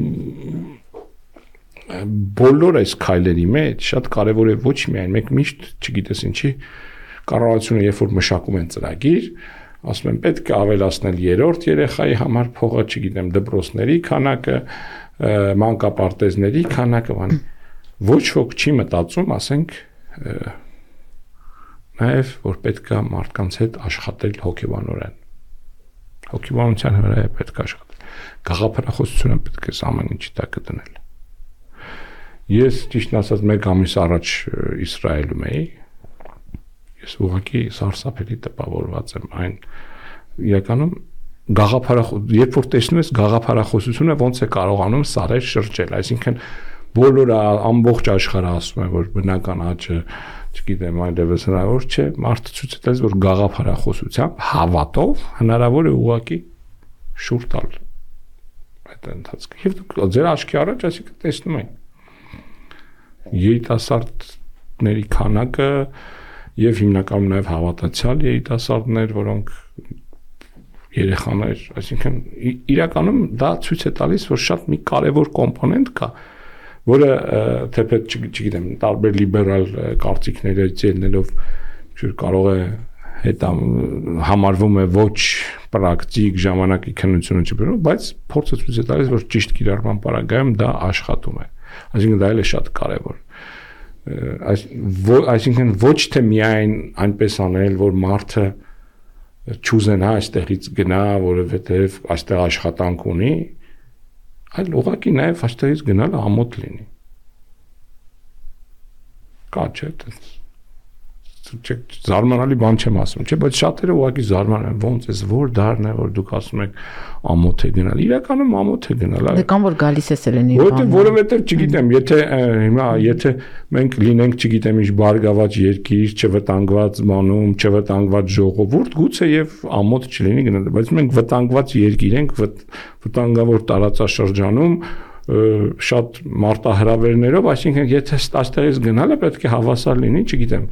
բոլոր այս քայլերի մեջ շատ կարևոր է ոչ միայն մեկ միշտ, չգիտես ինչի, կառավարությունը երբ որ մշակում են ծրագիր, ասում են պետք է ավելացնել երրորդ երեխայի համար փողը, չգիտեմ, դպրոցների քանակը, մանկապարտեզների քանակը, բան ոչ ոք չի մտածում, ասենք, նաև որ պետք է մարդկանց հետ աշխատել հոգեբանորեն։ Հոգեբանության վրա է պետք է աշխատել։ Գաղափարախոսությունը պետք է ամեն ինչի տակ դնել։ Ես ճիշտ ասած մեկ ամիս առաջ Իսրայելում էի, ես ուղղակի սարսափելի տպավորված եմ այն իրականում գաղափարախոս, երբ որ տեսնում ես գաղափարախոսությունը ոնց է կարողանում սարեր շրջել, այսինքն բոլորը ամբողջ աշխարհը ասում է, որ բնական աճը, չգիտեմ, այլևս հնարավոր չէ, մարդը ցույց է տալիս, որ գաղափարախոսությամբ հավատով հնարավոր է ուղղակի շուռ տալ այդ ընթացքը։ Եվ դուք ձեր աչքի առաջ այսինքն տեսնում եք երիտասարդների քանակը եւ հիմնականում նաեւ հավատացյալ երիտասարդներ, որոնք երեխաներ, այսինքն իրականում դա ցույց է տալիս, որ շատ մի կարևոր կոմպոնենտ կա, որը թեպետ չգիտեմ, տարբեր լիբերալ կարծիքներից ելնելով կարող է հետ համարվում է ոչ պրակտիկ ժամանակի քննությունը չբերում, բայց փորձը ցույց է տալիս, որ ճիշտ կիրառման պարագայում դա աշխատում է։ Այսինքն դա էլ է շատ կարևոր։ Այսինքն ոչ թե միայն այնպես անել, որ մարդը չուզենա այստեղից գնա, որովհետև այստեղ աշխատանք ունի, այլ ուղղակի նաև այստեղից գնալը ամոթ լինի։ Կա չէ՞ Չէ, զարմանալի բան չեմ ասում, չէ, բայց շատերը ուղղակի զարմանում են, ոնց էս որ դառն է, որ դուք ասում եք ամոթ է գնալ։ Իրականում ամոթ է գնալ, այ։ Դե կամ որ գալիս է Սելենի բանը։ Որովհետև չգիտեմ, եթե հիմա եթե մենք լինենք, չգիտեմ, ինչ բարգավաճ երկիր, չվտանգված բանում, չվտանգված ժողովուրդ, գուցե եւ ամոթ չլինի գնալ, բայց մենք վտանգված երկիր ենք, վտանգավոր տարածաշրջանում շատ մարտահրավերներով, այսինքն եթե այստեղից գնալը պետք է հավասար լինի, չգիտեմ,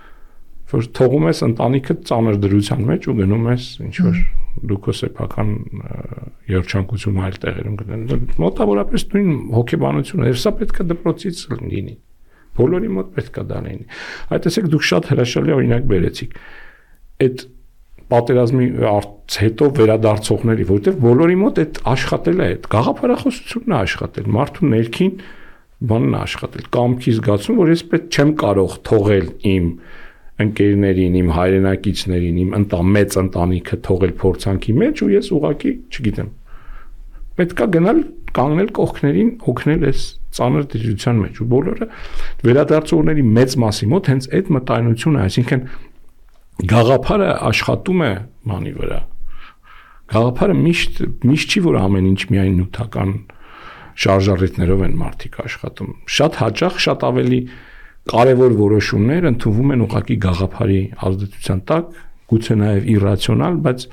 որ թողում ես ընտանիքը ծանր դրության մեջ ու գնում ես ինչ որ դու քո սեփական երջանկությունը այլ տեղերում գտնել։ Մոտավորապես նույն հոգեբանությունը, եւ սա պետք է դպրոցից լինի։ Բոլորի մոտ պետք է դա լինի։ Այդ տեսեք դուք շատ հրաշալի օրինակ բերեցիք։ Այդ պատերազմի հետո վերադարձողների, որտեղ բոլորի մոտ այդ աշխատելը է, այդ գաղափարախոսությունն է աշխատել, մարդու ներքին բանն է աշխատել, կամքի զգացում, որ ես պետք չեմ կարող թողել իմ ընկերներին, իմ հայրենակիցներին, իմ ընտա մեծ ընտանիքը թողել փորձանքի մեջ ու ես ուղղակի, չգիտեմ, պետքա գնալ կանգնել կողքներին, օգնել այս ծանր դժվարության մեջ ու բոլորը վերադարձողների մեծ մասի մոտ հենց այդ մտայնությունն է, այսինքն գաղափարը աշխատում է մանի վրա։ Գաղափարը միշտ միշտ չի որ ամեն ինչ միայն նյութական շարժառիթներով են մարդիկ աշխատում։ Շատ հաճախ շատ ավելի կարևոր որոշումներ ընդունվում են ուղղակի գաղափարի ազդեցության տակ, գուցե նաև իրացիոնալ, բայց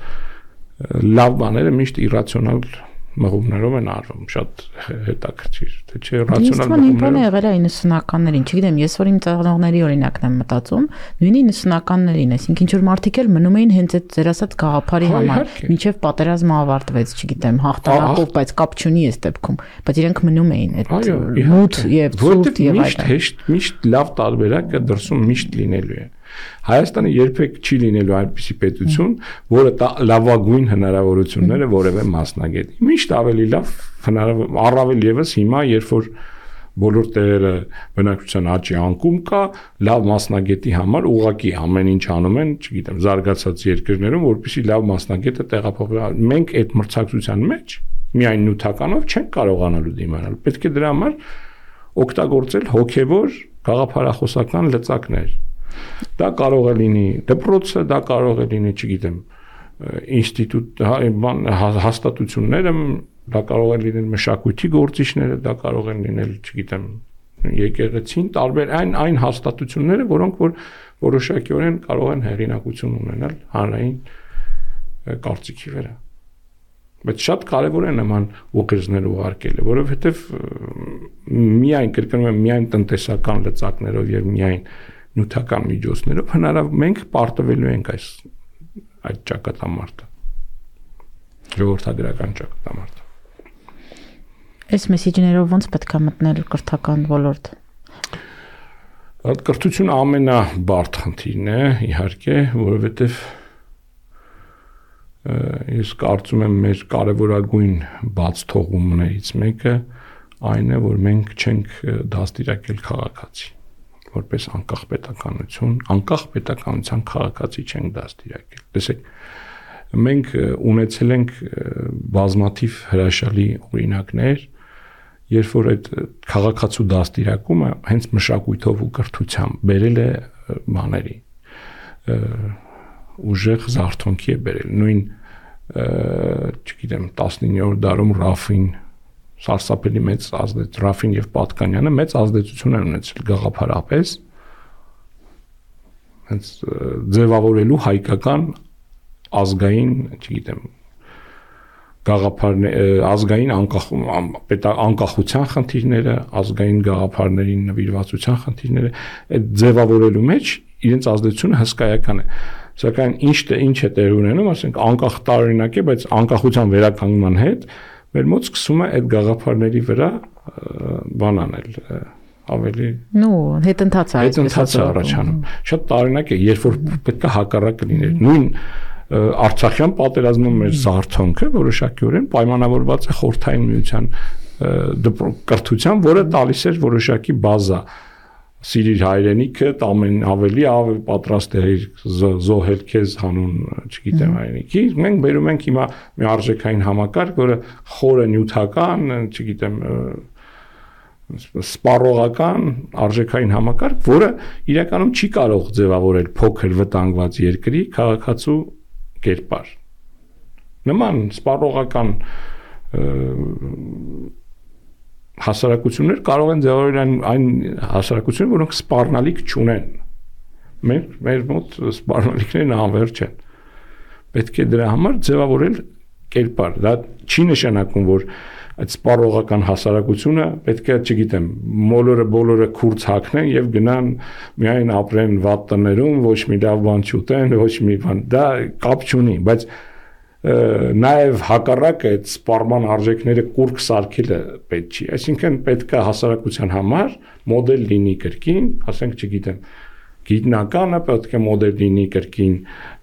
լավ բաները միշտ իրացիոնալ մղումներով են արվում, շատ հետաքրքիր, թե չէ ռացիոնալ մղումներով։ Ինձ եղել է իննսունականներին, չգիտեմ, ես որ իմ ծաղրողների օրինակն եմ մտածում, նույն իննսունականներին, այսինքն ինչ որ մարդիկ էլ մնում էին հենց այդ ձեր ասած գաղափարի համար, մինչև պատերազմը ավարտվեց, չգիտեմ, հաղթանակով, բայց կապ չունի այս դեպքում, բայց իրենք մնում էին այդ մութ եւ ցուրտ եւ այլն։ Միշտ միշտ լավ տարբերակը դրսում միշտ լինելու է։ Հայաստանը երբեք չի լինելու այնպիսի պետություն, որը լավագույն հնարավորությունները որևէ մասնագետի։ Միշտ ավելի լավ հնարավոր առավել եւս հիմա, երբ որ բոլոր տեղերը բնակչության աճի անկում կա, լավ մասնագետի համար ուղղակի ամեն ինչ անում են, չգիտեմ, զարգացած երկրներում, որպեսզի լավ մասնագետը տեղափոխվի։ Մենք այդ մրցակցության մեջ միայն նյութականով չենք կարողանալու դիմանալ։ Պետք է դրա համար օգտագործել հոգեվոր գաղափարախոսական լծակներ։ Դա կարող է լինի դպրոցը, դա կարող է լինի, չգիտեմ, ինստիտուտ, հաստատությունները, դա կարող է լինել մշակույթի գործիչները, դա կարող են լինել, չգիտեմ, եկեղեցին, տարբեր այն այն հաստատությունները, որոնք որ որոշակիորեն կարող են հեղինակություն ունենալ հանրային կարծիքի վրա։ Բայց շատ կարևոր է նման ուղերձներ ուղարկելը, որովհետև միայն կրկնում եմ, միայն տնտեսական լծակներով եւ միայն նյութական միջոցներով հնարավոր մենք պարտվելու ենք այս այդ ճակատամարտը ժողովրդագրական ճակատամարտը։ Այս մեսեջներով ոնց պետք է մտնել կրթական ոլորտ։ Կրթությունը ամենաբարդ խնդիրն է, իհարկե, որովհետև ես կարծում եմ մեր կարևորագույն բաց թողումներից մեկը այն է, որ մենք չենք դաստիարակել քաղաքացի, որպես անկախ պետականություն, անկախ պետականության քաղաքացի չենք դաստիարակել։ Տեսեք, մենք ունեցել ենք բազմաթիվ հրաշալի օրինակներ, երբ որ այդ քաղաքացու դաստիարակումը հենց մշակույթով ու կրթությամբ բերել է բաների ուժեղ զարթոնքի է բերել։ Նույն, չգիտեմ, տասնիններորդ դարում Ռաֆին սարսափելի մեծ ազդեց, Ռաֆին եւ Պատկանյանը մեծ ազդեցություն են ունեցել գաղափարապես հենց ձևավորելու հայկական ազգային, չգիտեմ, գաղափարներ, ազգային անկախ անկախության խնդիրները, ազգային գաղափարներին նվիրվածության խնդիրները, այդ ձևավորելու մեջ իրենց ազդեցությունը հսկայական է։ Սակայն ինչ ինչ է տեղ ունենում, ասենք անկախ տարօրինակ է, բայց անկախության վերականգնման հետ մեր մոտ սկսում է այդ գաղափարների վրա բան անել, ավելի նո հետընթաց է հետընթաց է առաջանում։ Շատ տարօրինակ է, երբ որ պետք է հակառակը լիներ։ Նույն Արցախյան պատերազմում մեր զարթոնքը որոշակիորեն պայմանավորված է Խորհրդային Միության կրթության, որը տալիս էր որոշակի բազա։ Սիրիր հայրենիքը, ամեն ավելի ավելի պատրաստ է զոհել քեզ հանուն, չգիտեմ, հայրենիքի։ Մենք բերում ենք հիմա մի արժեքային համակարգ, որը խորը նյութական, չգիտեմ, սպառողական արժեքային համակարգ, որը իրականում չի կարող ձևավորել փոքր վտանգված երկրի քաղաքացու կերպար։ Նման սպառողական հասարակություններ կարող են ձևավորել այն, այն հասարակություններ, որոնք սպառնալիք չունեն։ Մեր մեր մոտ սպառնալիքներն անվերջ են։ Պետք է դրա համար ձևավորել կերպար։ Դա չի նշանակում, որ այդ սպառողական հասարակությունը պետք է, չգիտեմ, բոլորը բոլորը քուրձ հագնեն եւ գնան միայն ապրեն վատ տներում, ոչ մի լավ բան չուտեն, ոչ մի բան։ Դա կապ չունի, բայց նաև հակառակը այդ սպառման արժեքները կուրկ սարքելը պետք չի։ Այսինքն պետք է հասարակության համար մոդել լինի կրկին, ասենք, չգիտեմ, գիտնականը պետք է մոդել լինի կրկին,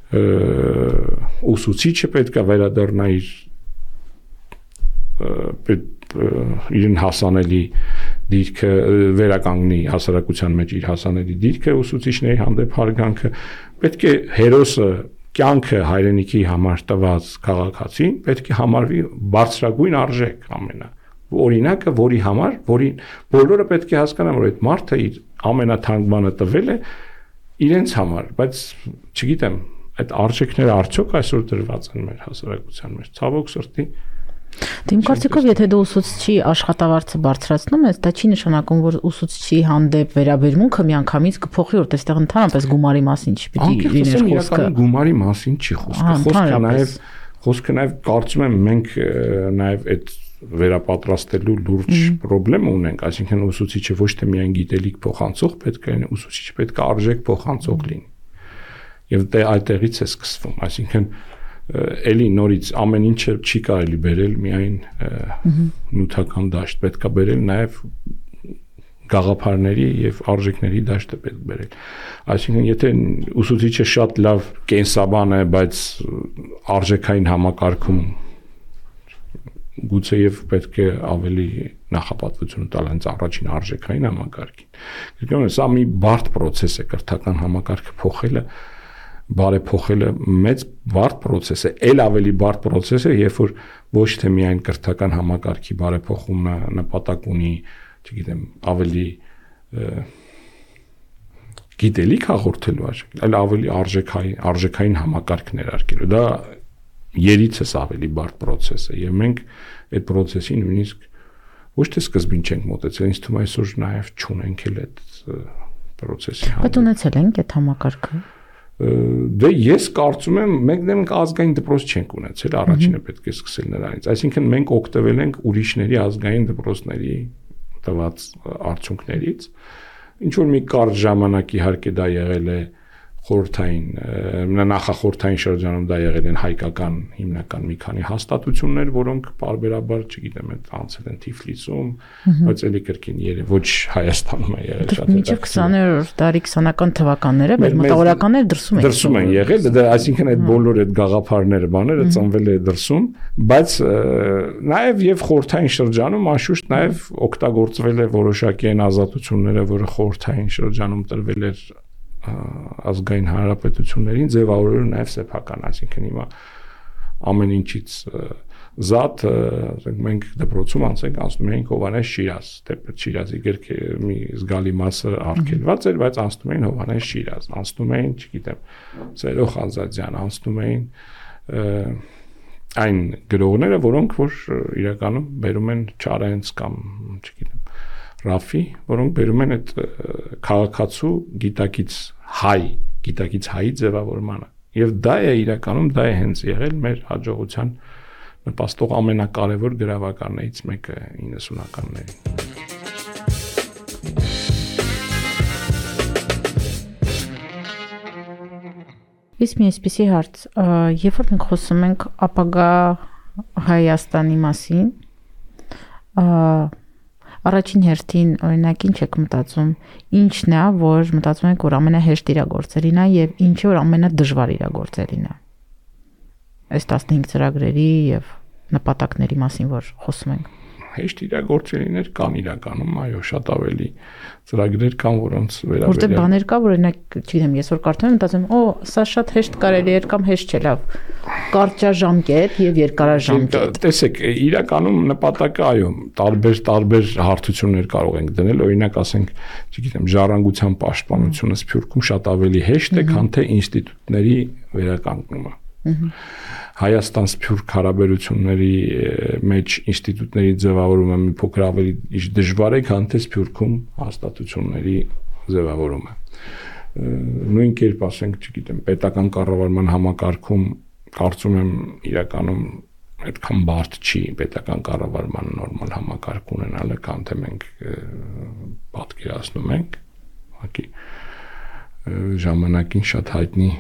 ուսուցիչը պետք է վերադառնա իր իրեն հասանելի դիրքը վերականգնի հասարակության մեջ իր հասանելի դիրքը, ուսուցիչների հանդեպ հարգանքը, պետք է հերոսը կյանքը հայրենիքի համար տված քաղաքացին պետք է համարվի բարձրագույն արժեք ամենա օրինակը, որի համար, որի բոլորը պետք է հասկանան, որ այդ մարդը իր ամենաթանկ բանը տվել է իրենց համար, բայց չգիտեմ, այդ արժեքները արդյոք այսօր դրված են մեր հասարակության մեջ, ցավոք սրտի։ Իմ կարծիքով, եթե դու ուսուցչի աշխատավարձը բարձրացնում ես, դա չի նշանակում, որ ուսուցչի հանդեպ վերաբերմունքը միանգամից կփոխի, որ այստեղ ընդհանրապես գումարի մասին չպիտի լիներ խոսքը։ Գումարի մասին չի խոսքը, խոսքը նաև խոսքը նաև կարծում եմ մենք նաև այդ վերապատրաստելու լուրջ խնդրեմ ունենք, այսինքն ուսուցիչը ոչ թե միայն գիտելիք փոխանցող պետք է լինի, ուսուցիչը պետք է արժեք փոխանցող լինի։ Եվ դե այդտեղից է սկսվում, այսինքն էլի նորից ամեն ինչը չի կարելի բերել միայն նյութական դաշտ, պետք է բերել նաև գաղափարների եւ արժեքների դաշտը պետք բերել։ Այսինքն եթե ուսուցիչը շատ լավ կենսաբան է, բայց արժեքային համակարգում գուցեև պետք է ավելի նախապատվություն տալ հենց առաջին արժեքային համակարգին։ Գիտեք, սա մի բարդ process է, կրթական համակարգը փոխելը բարեփոխելը մեծ բարդ process է, ել ավելի բարդ process է, երբ որ ոչ թե միայն կրթական համակարգի բարեփոխումը նպատակ ունի, չգիտեմ, ավելի գիտելիք հաղորդելու արժեք, այլ ավելի արժեքային, արժեքային համակարգ ներարկելու։ Դա երիցս ավելի բարդ process է, եւ մենք այդ process-ի նույնիսկ ոչ թե սկզբին չենք մոտեցել, ինձ թվում է այսօր նաեւ չունենք էլ այդ process-ի հանդեպ։ Բայց ունեցել ենք այդ համակարգը։ Դե ես կարծում եմ մենք մենք ազգային դպրոց չենք ունեցել, առաջինը պետք է սկսել նրանից, այսինքն մենք օգտվել ենք ուրիշների ազգային դպրոցների տված արդյունքներից, ինչ որ մի կարճ ժամանակ իհարկե դա եղել է խորհրդային, նախախորհրդային շրջանում դա եղել են հայկական հիմնական մի քանի հաստատություններ, որոնք բարբերաբար, չգիտեմ, այդ անցել են Թիֆլիսում, բայց էլի կրկին երբ ոչ Հայաստանում է եղել շատ։ Մինչև քսաներորդ դարի քսանական թվականները մեր մտավորականները դրսում են։ Դրսում են եղել, դա այսինքն այդ բոլոր այդ գաղափարները, բաները ծնվել է դրսում, բայց նաև եւ խորհրդային շրջանում անշուշտ նաև օգտագործվել է որոշակի այն ազատությունները, որը խորհրդային շրջանում տրվել էր ազգային հանրապետություններին ձևավորելու նաև սեփական, այսինքն հիմա ամեն ինչից զատ մենք դպրոցում անցենք անցնում էինք Հովհաննես Շիրազ, թեպետ Շիրազի գրքի մի զգալի մասը արգելված էր, բայց անցնում էին Հովհաննես Շիրազ, անցնում էին, չգիտեմ, Սերո Խանզադյան, անցնում էին այն գրողները, որոնք որ իրականում բերում են Չարենց կամ չգիտեմ Ռաֆի, որոնք բերում են այդ քաղաքացու գիտակից հայ, գիտակից հայի ձևավորմանը։ Եվ դա է իրականում, դա է հենց եղել մեր հաջողության նպաստող ամենակարևոր գրավականներից մեկը իննսունականներին։ Իսկ մի այսպիսի հարց, երբ որ մենք խոսում ենք ապագա Հայաստանի մասին, Առաջին հերթին օրինակ ինչ եք մտածում, ինչն է, որ մտածում եք, որ ամենահեշտ իրագործելին է եւ ինչը որ ամենադժվար իրագործելին է։ Այս տասնհինգ ծրագրերի եւ նպատակների մասին որ խոսում ենք։ Հեշտ իրագործելիներ կան իրականում, այո, շատ ավելի ծրագրեր կան, որոնց վերաբերյալ որտեղ բաներ կա, որ օրինակ, չգիտեմ, ես որ կարդում եմ, մտածում, օ, սա շատ հեշտ կարելի է կամ հեշտ չէ, լավ։ Կարճաժամկետ եւ երկարաժամկետ։ Տեսեք, իրականում նպատակը, այո, տարբեր տարբեր հարթություններ կարող ենք դնել, օրինակ ասենք, չգիտեմ, ժառանգության պաշտպանությունը Սփյուռքում շատ ավելի հեշտ է, քան թե ինստիտուտների վերականգնումը։ Հայաստան-Սփյուռք հարաբերությունների մեջ ինստիտուտների ձևավորումը մի փոքր ավելի դժվար է, քան թե Սփյուռքում հաստատությունների ձևավորումը։ Նույն կերպ ասենք, չգիտեմ, պետական կառավարման համակարգում կարծում եմ իրականում այդքան բարդ չի պետական կառավարման նորմալ համակարգ ունենալը, քան թե մենք պատկերացնում ենք, ուղղակի ժամանակին շատ հայտնի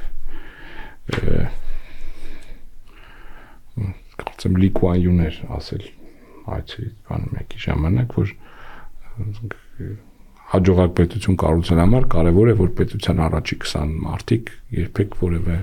կարծեմ Լի Կուան Յուն էր ասել այցի բան մեկի ժամանակ, որ հաջողակ պետություն կառուցել համար կարևոր է, որ պետության առաջի քսան մարդիկ երբեք որևէ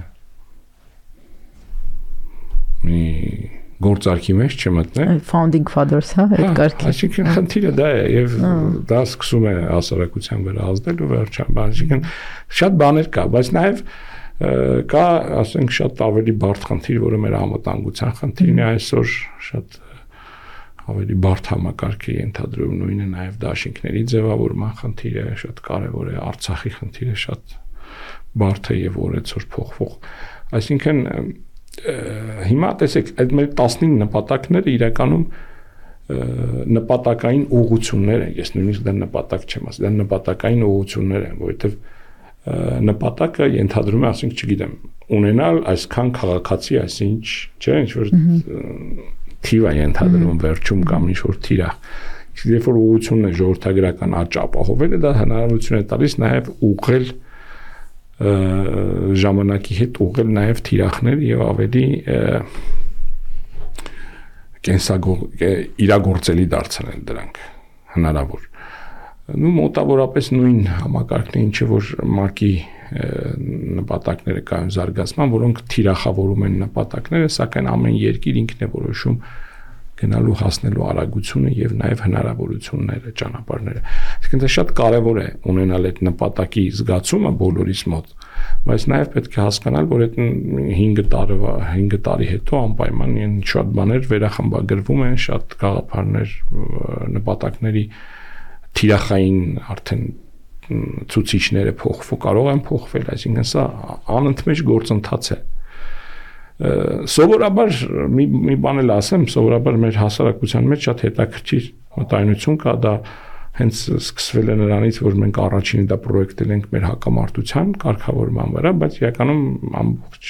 մի գործարքի մեջ չմտնեն։ Founding fathers, հա, այդ կարգի։ Այսինքն խնդիրը դա է եւ դա սկսում է հասարակության վրա ազդել ու վերջան, այսինքն շատ բաներ կա, բայց նաեւ կա, ասենք, շատ ավելի բարդ խնդիր, որը մեր անվտանգության խնդիրն է այսօր, շատ ավելի բարդ համակարգ է ենթադրում, նույնը նաև դաշինքների ձևավորման խնդիրը շատ կարևոր է, Արցախի խնդիրը շատ բարդ է եւ օրեցօր փոխվող։ Այսինքն հիմա տեսեք, այդ մեր տասնհինգ նպատակները իրականում նպատակային ուղղություններ են, ես նույնիսկ դա նպատակ չեմ ասում, դա նպատակային ուղղություններ են, որովհետեւ նպատակը ենթադրում է, ասենք, չգիտեմ, ունենալ այսքան քաղաքացի, այսինչ, չէ, ինչ որ թիվ է ենթադրում վերջում կամ ինչ որ թիրախ։ Իսկ երբ որ ուղղությունն է ժողովրդագրական աճ ապահովելը, դա հնարավորություն է տալիս նաև ուղղել ժամանակի հետ ուղղել նաև թիրախներ եւ ավելի կենսագող իրագործելի դարձնել դրանք հնարավոր։ Նու մոտավորապես նույն համակարգն է, ինչը որ ՄԱԿ-ի նպատակները կային զարգացման, որոնք թիրախավորում են նպատակները, սակայն ամեն երկիր ինքն է որոշում գնալու հասնելու արագությունը եւ նաեւ հնարավորությունները, ճանապարհները։ Այսինքն դա շատ կարեւոր է ունենալ այդ նպատակի զգացումը բոլորիս մոտ, բայց նաեւ պետք է հասկանալ, որ այդ հինգ տարվա, հինգ տարի հետո անպայման են շատ բաներ վերախմբագրվում են, շատ գաղափարներ, նպատակների թիրախային արդեն ցուցիչները փոխվող կարող են փոխվել, այսինքն սա անընդմեջ գործընթաց է։ Սովորաբար մի մի բան էլ ասեմ, սովորաբար մեր հասարակության մեջ շատ հետաքրքիր մտայնություն կա, դա հենց սկսվել է նրանից, որ մենք առաջինը դա պրոյեկտել ենք մեր հակամարտության կարգավորման վրա, բայց իրականում ամբողջ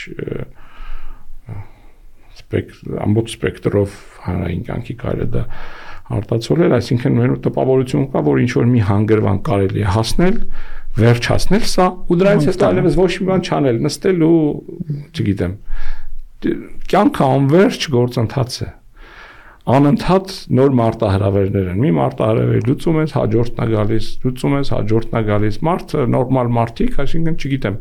սպեկտր ամբողջ սպեկտրով հանրային կյանքի կարելի դա արտացոլել, այսինքն մեր տպավորություն կա, որ ինչ որ մի հանգրվան կարելի է հասնել, վերջ հասնել սա, ու դրանից հետո այլևս ոչ մի բան չանել, նստել ու, չգիտեմ, կյանքը անverջ գործընթաց է։ Անընդհատ նոր մարտահրավերներ են։ Մի մարտահրավեր լուծում ես, հաջորդն է գալիս, լուծում ես, հաջորդն է գալիս։ Մարդը նորմալ մարդիկ, այսինքն, չգիտեմ,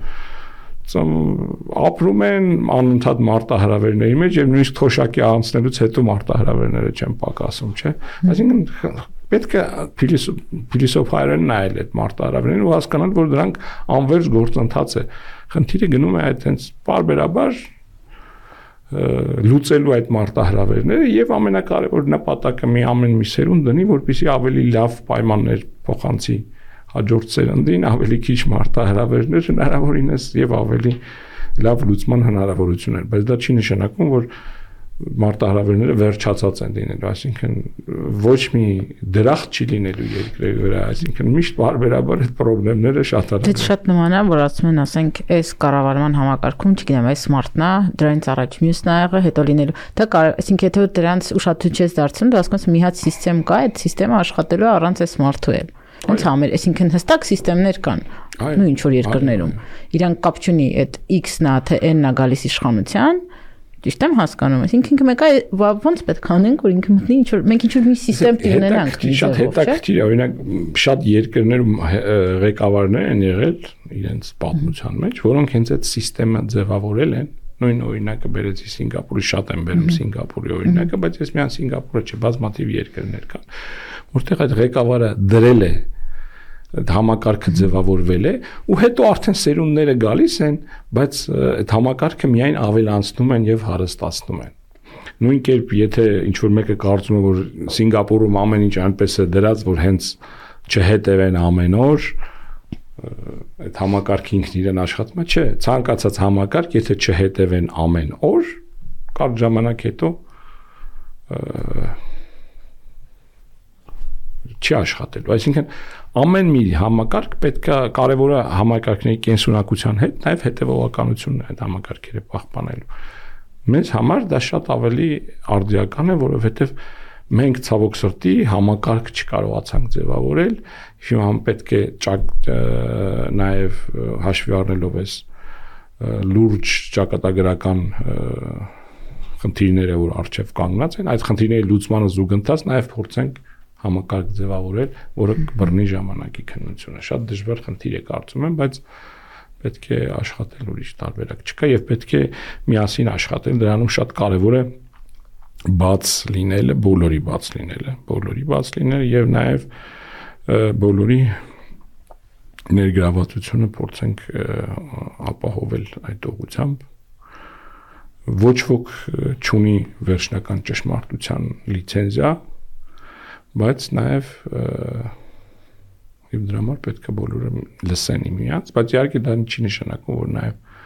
ապրում են անընդհատ մարտահրավերների մեջ եւ նույնիսկ թոշակի անցնելուց հետո մարտահրավերները չեն պակասում, չէ՞։ Այսինքն պետք է փիլիսոփայորեն նայել այդ մարտահրավերներին ու հասկանալ, որ դրանք անverջ գործընթաց է։ Խնդիրը գնում է այդ հենց բարբերաբար լուծելու այդ մարտահրավերները եւ ամենակարևոր նպատակը մի ամեն մի սերունդ դնի, որպեսզի ավելի լավ պայմաններ փոխանցի հաջորդ սերնդին, ավելի քիչ մարտահրավերներ հնարավորինս եւ ավելի լավ լուծման հնարավորություններ, բայց դա չի նշանակում, որ մարտահրավերները վերջացած են լինելու, այսինքն ոչ մի դրախտ չի լինելու երկրի վրա, այսինքն միշտ բարբերաբար այդ խնդիրները շատանում են։ Դա շատ նման է, որ ասում են, ասենք, այս կառավարման համակարգում, չգիտեմ, այս մարտն է, դրանից առաջ մյուսն է եղել, հետո լինելու։ Դա այսինքն եթե դրանց ուշադրություն չես դարձնում, դա ասում ես մի հատ համակարգ կա, այդ համակարգը աշխատելու է առանց այս մարտու էլ։ Հենց համեր, այսինքն հստակ համակարգներ կան, նույն ինչ որ երկրներում։ Իրանք կապ չունի այդ X-ն է, թե N-ն է գալիս իշխանության, Ճիշտ եմ հասկանում, այսինքն ինքը մեկը ո՞նց պետք է անենք, որ ինքը մտնի ինչ որ մենք ինչ որ մի համակարգ ունենանք։ Շատ հետաքրքիր է, օրինակ շատ երկրներում ղեկավարներ են եղել իրենց պատմության մեջ, որոնք հենց այդ համակարգը ձևավորել են։ Նույն օրինակը բերեցի Սինգապուրի, շատ եմ բերում Սինգապուրի օրինակը, բայց ես միայն Սինգապուրը չէ, բազմաթիվ երկրներ կան, որտեղ այդ ղեկավարը դրել է այդ համակարգը ձևավորվել է ու հետո արդեն սերունդները գալիս են, բայց այդ համակարգը միայն ավելացնում են եւ հարստացնում են։ Նույն կերպ, եթե ինչ որ մեկը կարծում է, որ Սինգապուրում ամեն ինչ այնպես է դրած, որ հենց չհետևեն ամեն օր, այդ համակարգը ինքն իրեն աշխատում է, չէ, ցանկացած համակարգ, եթե չհետևեն ամեն օր, կարճ ժամանակ հետո չի աշխատելու։ Այսինքն ամեն մի համակարգ պետք է կարևորը համակարգների կենսունակության հետ նաև հետևողականությունն է այդ համակարգերը պահպանելու։ Մեզ համար դա շատ ավելի արդիական է, որովհետև մենք ցավոք սրտի համակարգ չկարողացանք ձևավորել, հիմա պետք է նաև հաշվի առնելով այս լուրջ ճակատագրական խնդիրները, որ առջև կանգնած են, այդ խնդիրների լուծմանը զուգընթաց նաև փորձենք համակարգ ձևավորել, որը կբռնի ժամանակի քննությունը։ Շատ դժվար խնդիր է կարծում եմ, բայց պետք է աշխատել, ուրիշ տարբերակ չկա եւ պետք է միասին աշխատել, դրանում շատ կարեւոր է բաց լինելը, բոլորի բաց լինելը, բոլորի բաց լինելը եւ նաեւ բոլորի ներգրավվածությունը փորձենք ապահովել այդ ուղղությամբ։ Ոչ ոք չունի վերջնական ճշմարտության լիցենզիա, բայց նաև եւ դրա համար պետք է բոլորը լսեն իմիջիայց, բայց իհարկե դա չի նշանակում, որ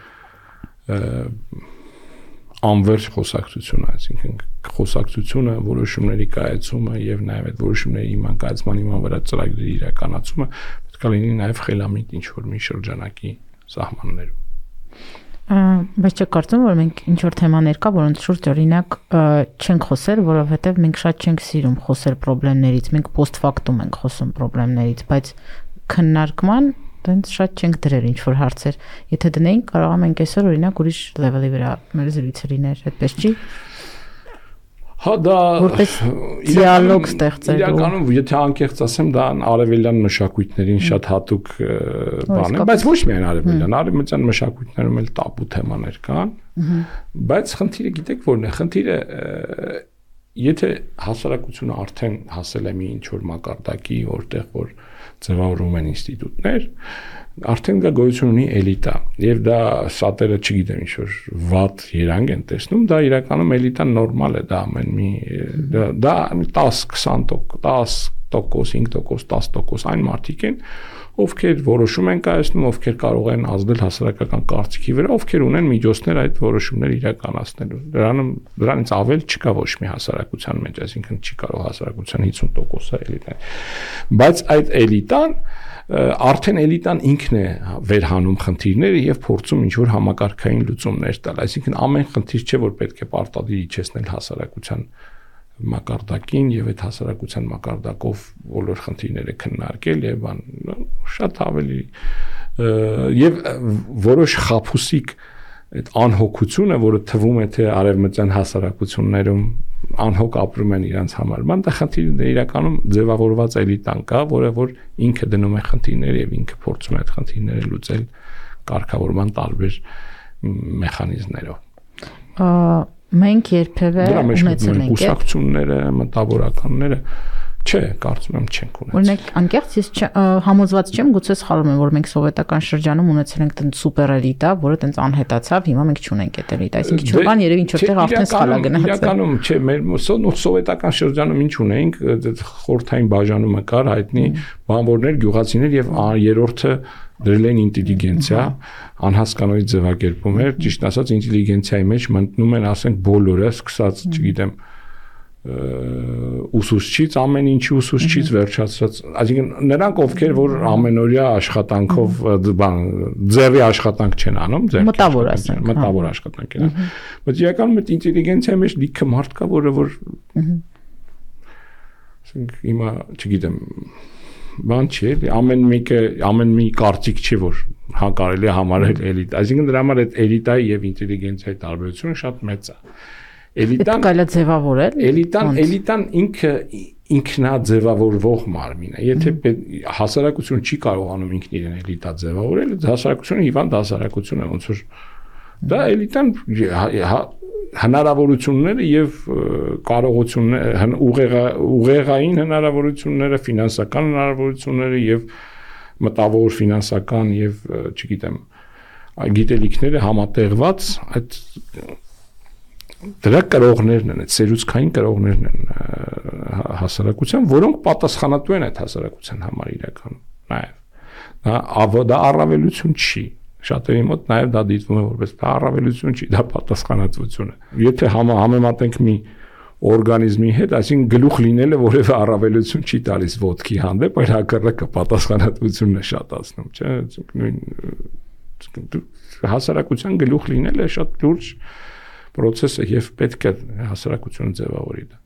նաև անվերջ խոսակցություն, այսինքն խոսակցությունը, որոշումների կայացումը եւ նաև այդ որոշումների իման կայացման իման վրա ծրագրերի իրականացումը պետք է լինի նաև խելամիտ ինչ որ մի շրջանակի սահմաններում։ Բայց չեք կարծում, որ մենք ինչ որ թեմաներ կա, որոնց շուրջ օրինակ չենք խոսել, որովհետև մենք շատ չենք սիրում խոսել խնդիրներից, մենք post factum ենք խոսում խնդիրներից, բայց քննարկման դենց շատ չենք դրել ինչ որ հարցեր։ Եթե դնեինք, կարող ենք այսօր օրինակ ուրիշ level-ի վրա մեր զրույցը լիներ, այդպես չի։ Հա դա որպես դիալոգ ստեղծելու։ Իրականում, եթե անկեղծ ասեմ, դա արևելյան մշակույթներին շատ հատուկ բան է, բայց ոչ միայն արևելյան, արևմտյան մշակույթներում էլ տաբու թեմաներ կան, բայց խնդիրը գիտեք որն է, խնդիրը եթե հասարակությունը արդեն հասել է մի ինչ որ մակարդակի, որտեղ որ ձևավորում են ինստիտուտներ, արդեն դա գոյություն ունի էլիտա, եւ դա շատերը չգիտեմ ինչ որ վատ երանգ են տեսնում, դա իրականում էլիտան նորմալ է, դա ամեն մի դա դես քսան տոկոս, հինգ տոկոս, դես տոկոս այն մարդիկ են, ովքեր որոշում են կայացնում, ովքեր կարող են ազդել հասարակական կարծիքի վրա, ովքեր ունեն միջոցներ այդ որոշումները իրականացնելու։ Դրանում դրանից ավել չկա ոչ մի հասարակության մեջ, այսինքն չի կարող հասարակության հիսուն տոկոսը էլիտա։ Բայց այդ էլիտան արդեն էլիտան ինքն է վերհանում խնդիրները եւ փորձում ինչ որ համակարգային լուծումներ տալ, այսինքն ամեն խնդիր չէ որ պետք է պարտադիր իջեցնել հասարակության մակարդակին եւ այդ հասարակության մակարդակով բոլոր խնդիրները քննարկել եւ բան շատ ավելի եւ որոշ խափուսիկ այդ անհոգությունը, որը թվում է թե արևմտյան հասարակություններում անհոգ ապրում են իրենց համար, բան դա խնդիրը իրականում ձևավորված էլիտան կա, որը որ ինքը դնում է խնդիրները եւ ինքը փորձում է այդ խնդիրները լուծել կարգավորման տարբեր մեխանիզմներով։ Մենք երբևէ ունեցել ենք կուսակցությունները, մտավորականները, չէ, կարծում եմ չենք ունեցել։ Օրինակ, անկեղծ ես համոզված չեմ, գուցե սխալվում եմ, որ մենք սովետական շրջանում ունեցել ենք տենց սուպեր էլիտա, որը տենց անհետացավ, հիմա մենք չունենք այդ էլիտա, այսինքն ինչ բան երևի ինչ որտեղ արդեն սխալ է գնացել։ Իրականում, չէ, մեր սովետական շրջանում ինչ ունեինք, խորհրդային բաժանումը կար, հայտնի բանվորներ, գյուղացիներ եւ երրորդը դրել են ինտելիգենցիա, անհասկանալի ձևակերպում էր, ճիշտ ասած ինտելիգենցիայի մեջ մտնում են, ասենք, բոլորը, սկսած, չգիտեմ, ուսուցչից, ամեն ինչի ուսուցչից վերջացած, այսինքն նրանք ովքեր որ ամենօրյա աշխատանքով բան ձեռի աշխատանք չեն անում, ձեռքի մտավոր ասենք, մտավոր աշխատանք են անում, բայց իրականում այդ ինտելիգենցիայի մեջ լիքը մարդ կա, որը որ ասենք հիմա, չգիտեմ, բան չի, ամեն մեկը ամեն մի կարծիք չի, որ հա կարելի է համարել էլիտ։ Այսինքն դրա համար այդ էլիտայի եւ ինտելիգենցիայի տարբերությունը շատ մեծ է։ Էլիտան կարելի է ձևավորել։ Էլիտան, էլիտան ինքը ինքնաձևավորվող մարմին է։ Եթե հասարակությունը չի կարողանում ինքն իրեն էլիտա ձևավորել, հասարակությունը հիվանդ հասարակություն է, ոնց որ դա էլիտան հնարավորությունները եւ կարողությունները, ուղեղային հնարավորությունները, ֆինանսական հնարավորությունները եւ մտավոր ֆինանսական եւ, չգիտեմ, գիտելիքները համատեղված այդ դրա կրողներն են, այդ սերուցքային կրողներն են հասարակության, որոնք պատասխանատու են այդ հասարակության համար իրականում։ Նաեւ դա առավելություն չի։ Շատերի մոտ նաև դա դիտվում է որպես առավելություն չի, դա պատասխանատվություն է։ Եթե համեմատենք մի օրգանիզմի հետ, այսինքն գլուխ լինելը որևէ առավելություն չի տալիս ոտքի հանդեպ, այլ հակառակը պատասխանատվությունն է շատացնում, չէ՞։ Նույն հասարակության գլուխ լինելը շատ լուրջ process է եւ պետք է հասարակությունը ձևավորի դա։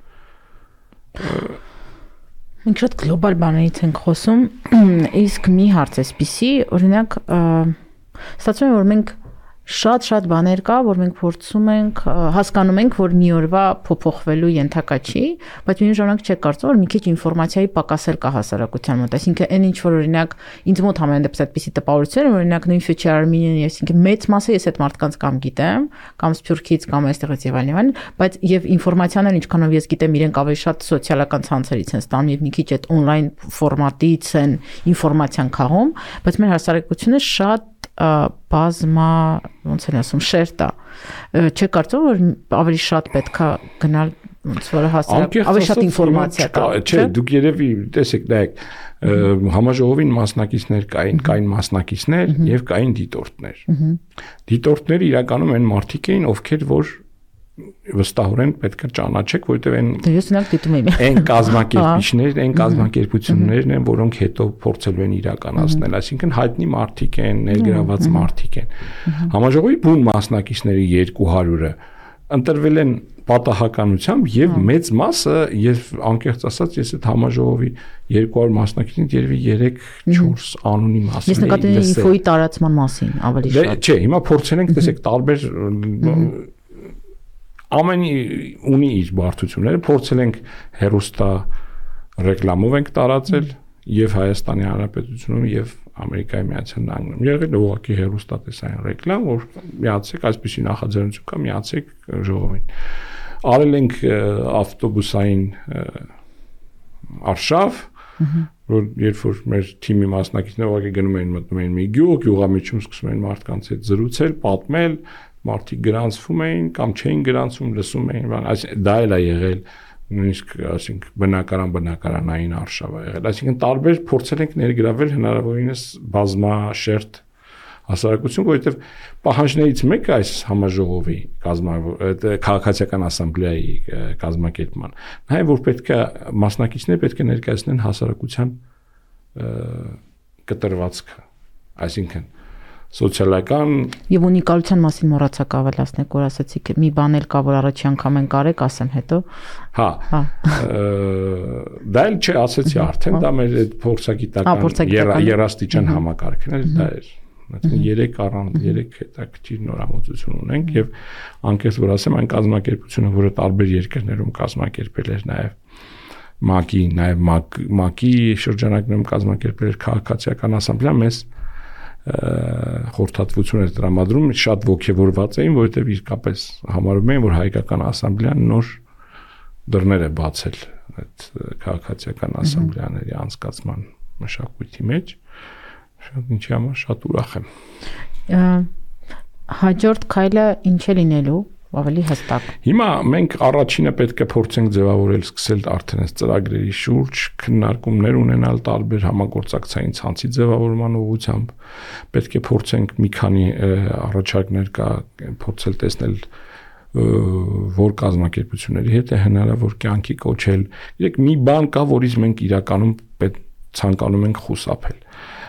Մենք շատ գլոբալ բաներից ենք խոսում, իսկ մի հարց է սպիսի, օրինակ, ստացվում է, որ մենք շատ-շատ բաներ կա, որ մենք փորձում ենք, հասկանում ենք, որ մի օրվա փոփոխվելու ենթակա չի, բայց մի ժամանակ չեք կարծում, որ մի քիչ ինֆորմացիայի պակասել կա հասարակության մոտ, այսինքն այն ինչ որ օրինակ ինձ մոտ համեն դեպս այդպիսի տպավորություն է, օրինակ նույն Future Armenian, այսինքն մեծ մասը ես այդ մարդկանց կամ գիտեմ, կամ Սփյուռքից, կամ այստեղից եւ այլն, բայց եւ ինֆորմացիաները ինչքանով ես գիտեմ, իրենք ավելի շատ սոցիալական ցանցերից են ստանում եւ մի քիչ այդ on-line ֆորմատից են ինֆորմացիան քաղում, բայց մեր հասարակությունը շատ բազմա, ոնց են ասում, շերտ է։ Չէ՞ կարծում, որ ավելի շատ պետքա գնալ ոնց որ հասարակ, ավելի շատ ինֆորմացիա կա։ Չէ, դուք երևի տեսեք, նայեք, համաժողովին մասնակիցներ կային, կային մասնակիցներ եւ կային դիտորդներ։ Դիտորդները իրականում այն մարդիկ էին, ովքեր որ վստահորեն պետք է ճանաչեք, որովհետև այն Ես ունակ դիտում եմ։ Այն կազմակերպիչներ, այն կազմակերպություններն են, որոնք հետո փորձելու են իրականացնել, այսինքն հայտնի մարդիկ են, ներգրաված մարդիկ են։ Համաժողովի բուն մասնակիցների երկու հարյուրը ընտրվել են պատահականությամբ եւ մեծ մասը, եւ անկեղծ ասած, ես այդ համաժողովի երկու հարյուր մասնակիցներից երևի երեք չորս անունի մասին Ես նկատել եմ ինֆոյի տարածման մասին ավելի շատ։ Չէ, հիմա փորձել ենք, տեսեք, տարբեր ամենի ունի իր բարդությունները, փորձել ենք հերոստա ռեկլամով ենք տարածել եւ Հայաստանի Հանրապետությունում եւ Ամերիկայի Միացյալ Նահանգներում։ Եղել է ուղղակի հերոստատեսային ռեկլամ, որ միացեք, այսպեսի նախաձեռնություն կա, միացեք ժողովին։ Արել ենք ավտոբուսային արշավ, որ երբ որ մեր թիմի մասնակիցները ուղղակի գնում էին, մտնում էին մի գյուղ, գյուղամիջում սկսում էին մարդկանց հետ զրուցել, պատմել, մարդիկ գրանցվում էին կամ չէին գրանցվում, լսում էին, բան, այսինքն դա էլ է եղել, նույնիսկ ասենք բնակարան բնակարանային արշավ է եղել, այսինքն տարբեր փորձել ենք ներգրավել հնարավորինս բազմաշերտ հասարակություն, որովհետև պահանջներից մեկը այս համաժողովի քաղաքացիական ասամբլեայի կազմակերպման, նաև որ պետք է մասնակիցները պետք է ներկայացնեն հասարակության կտրվածքը, այսինքն սոցիալական եւ ունիկալության մասին մոռացաք ավելացնել, որ ասացիք մի բան էլ կա, որ առաջի անգամ են կարեք, ասեմ հետո։ Հա։ Դա էլ չէ, ասեցի արդեն, դա մեր այդ փորձագիտական երաստիճան համակարգն է, դա է։ Այսինքն երեք առանց երեք հետաքրքիր նորամուծություն ունենք եւ անկեղծ որ ասեմ, այն կազմակերպությունը, որը տարբեր երկրներում կազմակերպել էր նաեւ ՄԱԿ-ի, նաեւ ՄԱԿ-ի շրջանակներում կազմակերպել էր քաղաքացիական ասամբլեա, մեզ խորհրդատվություն էր տրամադրում, շատ ոգևորված էին, որովհետև իսկապես համարում էին, որ հայկական ասամբլեան նոր դռներ է բացել այդ քաղաքացիական ասամբլեաների անցկացման մշակույթի մեջ, շատ ինչի համար շատ ուրախ եմ։ Հաջորդ քայլը ինչ է լինելու, ավելի հստակ։ Հիմա մենք առաջինը պետք է փորձենք ձևավորել, սկսել արդեն այս ծրագրերի շուրջ քննարկումներ ունենալ տարբեր համագործակցային ցանցի ձևավորման ուղղությամբ։ Պետք է փորձենք մի քանի առաջարկներ կա, փորձել տեսնել որ կազմակերպությունների հետ է հնարավոր կյանքի կոչել։ Իրեք մի բան կա, որից մենք իրականում ցանկանում ենք խուսափել։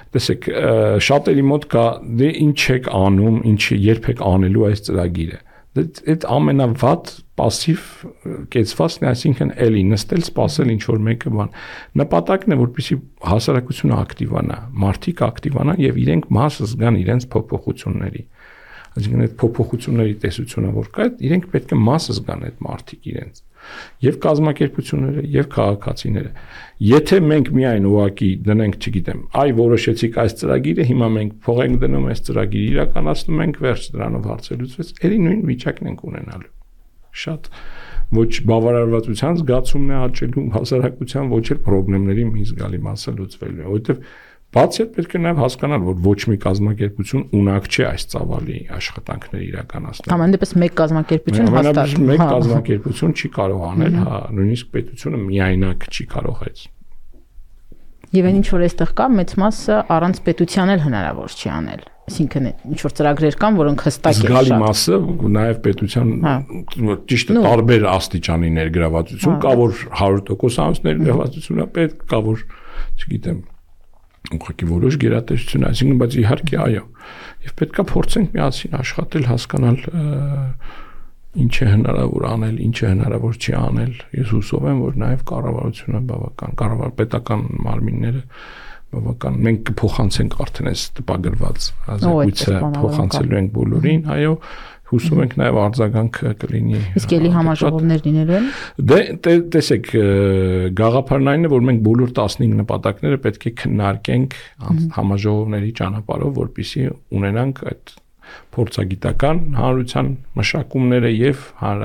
Տեսեք, շատերի մոտ կա դե ինչ եք անում, ինչ երբ եք անելու այս ծրագիրը։ Այդ ամենավատ пассив կեցվածն է, այսինքն էլի նստել, սпасել ինչ որ մեկը բան։ Նպատակն է, որպեսզի հասարակությունը ակտիվանա, մարդիկ ակտիվանան եւ իրենք մասը զգան իրենց փոփոխությունների։ Այսինքն այդ փոփոխությունների տեսությունը որ կա, իրենք պետք է մասը զգան այդ մարդիկ իրենց։ Եվ կազմակերպությունները, եւ քաղաքացիները։ Եթե մենք միայն ուղակի դնենք, չգիտեմ, այ որոշեցիք այս ծրագիրը, հիմա մենք փող ենք դնում, այս ծրագիրը իրականացնում ենք, վերջ դրանով հարցը լուծվեց, ելի նույն վիճակն ենք ունենալու։ Շատ ոչ բավարարվածության զգացումն է աճելու հասարակության, ոչ էլ խնդիրների մի զգալի մասը լուծվելու է, որովհետեւ բացի այդ պետք է նաև հասկանալ, որ ոչ մի կազմակերպություն ունակ չէ այս ծավալի աշխատանքները իրականացնել։ Ամեն դեպս մեկ կազմակերպություն հաստատ մեկ կազմակերպություն չի կարող անել, հա, նույնիսկ պետությունը միայնակ չի կարող այդ։ Եվ այն ինչ որ այստեղ կա, մեծ մասը առանց պետության էլ հնարավոր չի անել։ Այսինքն ինչ որ ծրագրեր կան, որոնք հստակ են շատ։ Զգալի մասը նաև պետության ճիշտ է տարբեր աստիճանի ներգրավվածություն, կա որ հարյուր տոկոս ամս ներգրավվածություն է պետք, կա որ, չգիտեմ, ուղղակի որոշ գերատեսչություն, այսինքն բայց իհարկե այո, եւ պետքա փորձենք միասին աշխատել, հասկանալ ինչ է հնարավոր անել, ինչ է հնարավոր չի անել։ Ես հուսով եմ, որ նաեւ կառավարությունը բավական, կառավար պետական մարմինները բավական մենք կփոխանցենք արդեն այս տպագրված ազգույցը փոխանցելու ենք բոլորին, այո, հուսով ենք նաև արձագանքը կլինի։ Իսկ էլի համաժողովներ լինելու են։ Դե տեսեք, գաղափարն այն է, որ մենք բոլոր տասնհինգ նպատակները պետք է քննարկենք համաժողովների ճանապարհով, որպեսզի ունենանք այդ փորձագիտական հանրության մշակումները եւ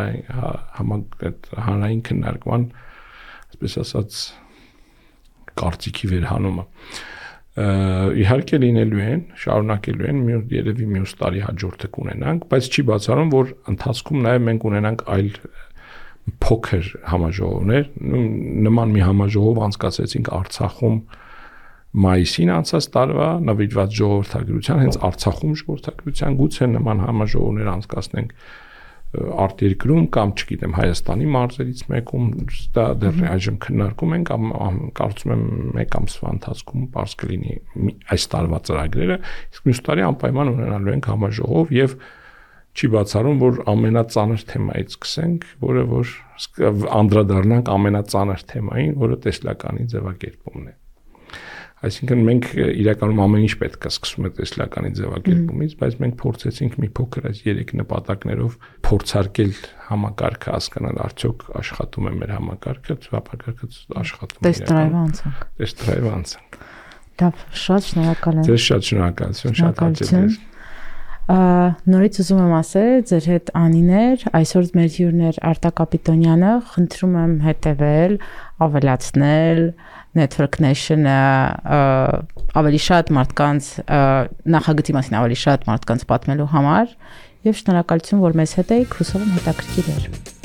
հանրային քննարկման, այսպես ասած, կարծիքի վերհանումը։ Իհարկե լինելու են, շարունակելու են, երևի մյուս տարի հաջորդը կունենանք, բայց չի բացառում, որ ընթացքում նաև մենք ունենանք այլ փոքր համաժողովներ, նման մի համաժողով անցկացրեցինք Արցախում մայիսին անցած տարվա նվիրված ժողովրդագրության, հենց Արցախում ժողովրդագրության, գուցե նման համաժողովներ անցկացնենք արտերկրում կամ չգիտեմ Հայաստանի մարզերից մեկում, դա դեռ այժմ քննարկում ենք, կարծում եմ մեկ ամսվա ընթացքում բարձ կլինի այս տարվա ծրագրերը, իսկ մյուս տարի անպայման ունենալու ենք համաժողով եւ չի բացառում, որ ամենածանր թեմայից սկսենք, որը որ անդրադառնանք ամենածանր թեմային, որը տեսլականի ձևակերպումն է։ Այսինքն մենք իրականում ամեն ինչ պետք է սկսում է տեսլականի ձևակերպումից, բայց մենք փորձեցինք մի փոքր այս երեք նպատակներով փորձարկել համակարգը, հասկանալ արդյոք աշխատում է մեր համակարգը, համակարգը աշխատում է։ Տեստրայվ անցանք։ Տեստրայվ անցանք։ Լավ, շատ շնորհակալ եմ։ Ձեզ շատ շնորհակալություն, շատ հաճելի։ Նորից ուզում եմ ասել, ձեր հետ Անիներ, այսօր մեր հյուրն էր Արտակ Կապիտոնյանը, խնդրում եմ հետևել, ավելացնել Network Nation-ը ավելի շատ մարդկանց նախագծի մասին ավելի շատ մարդկանց պատմելու համար եւ շնորհակալություն, որ մեզ հետ եք, հուսով եմ հետաքրքիր էր։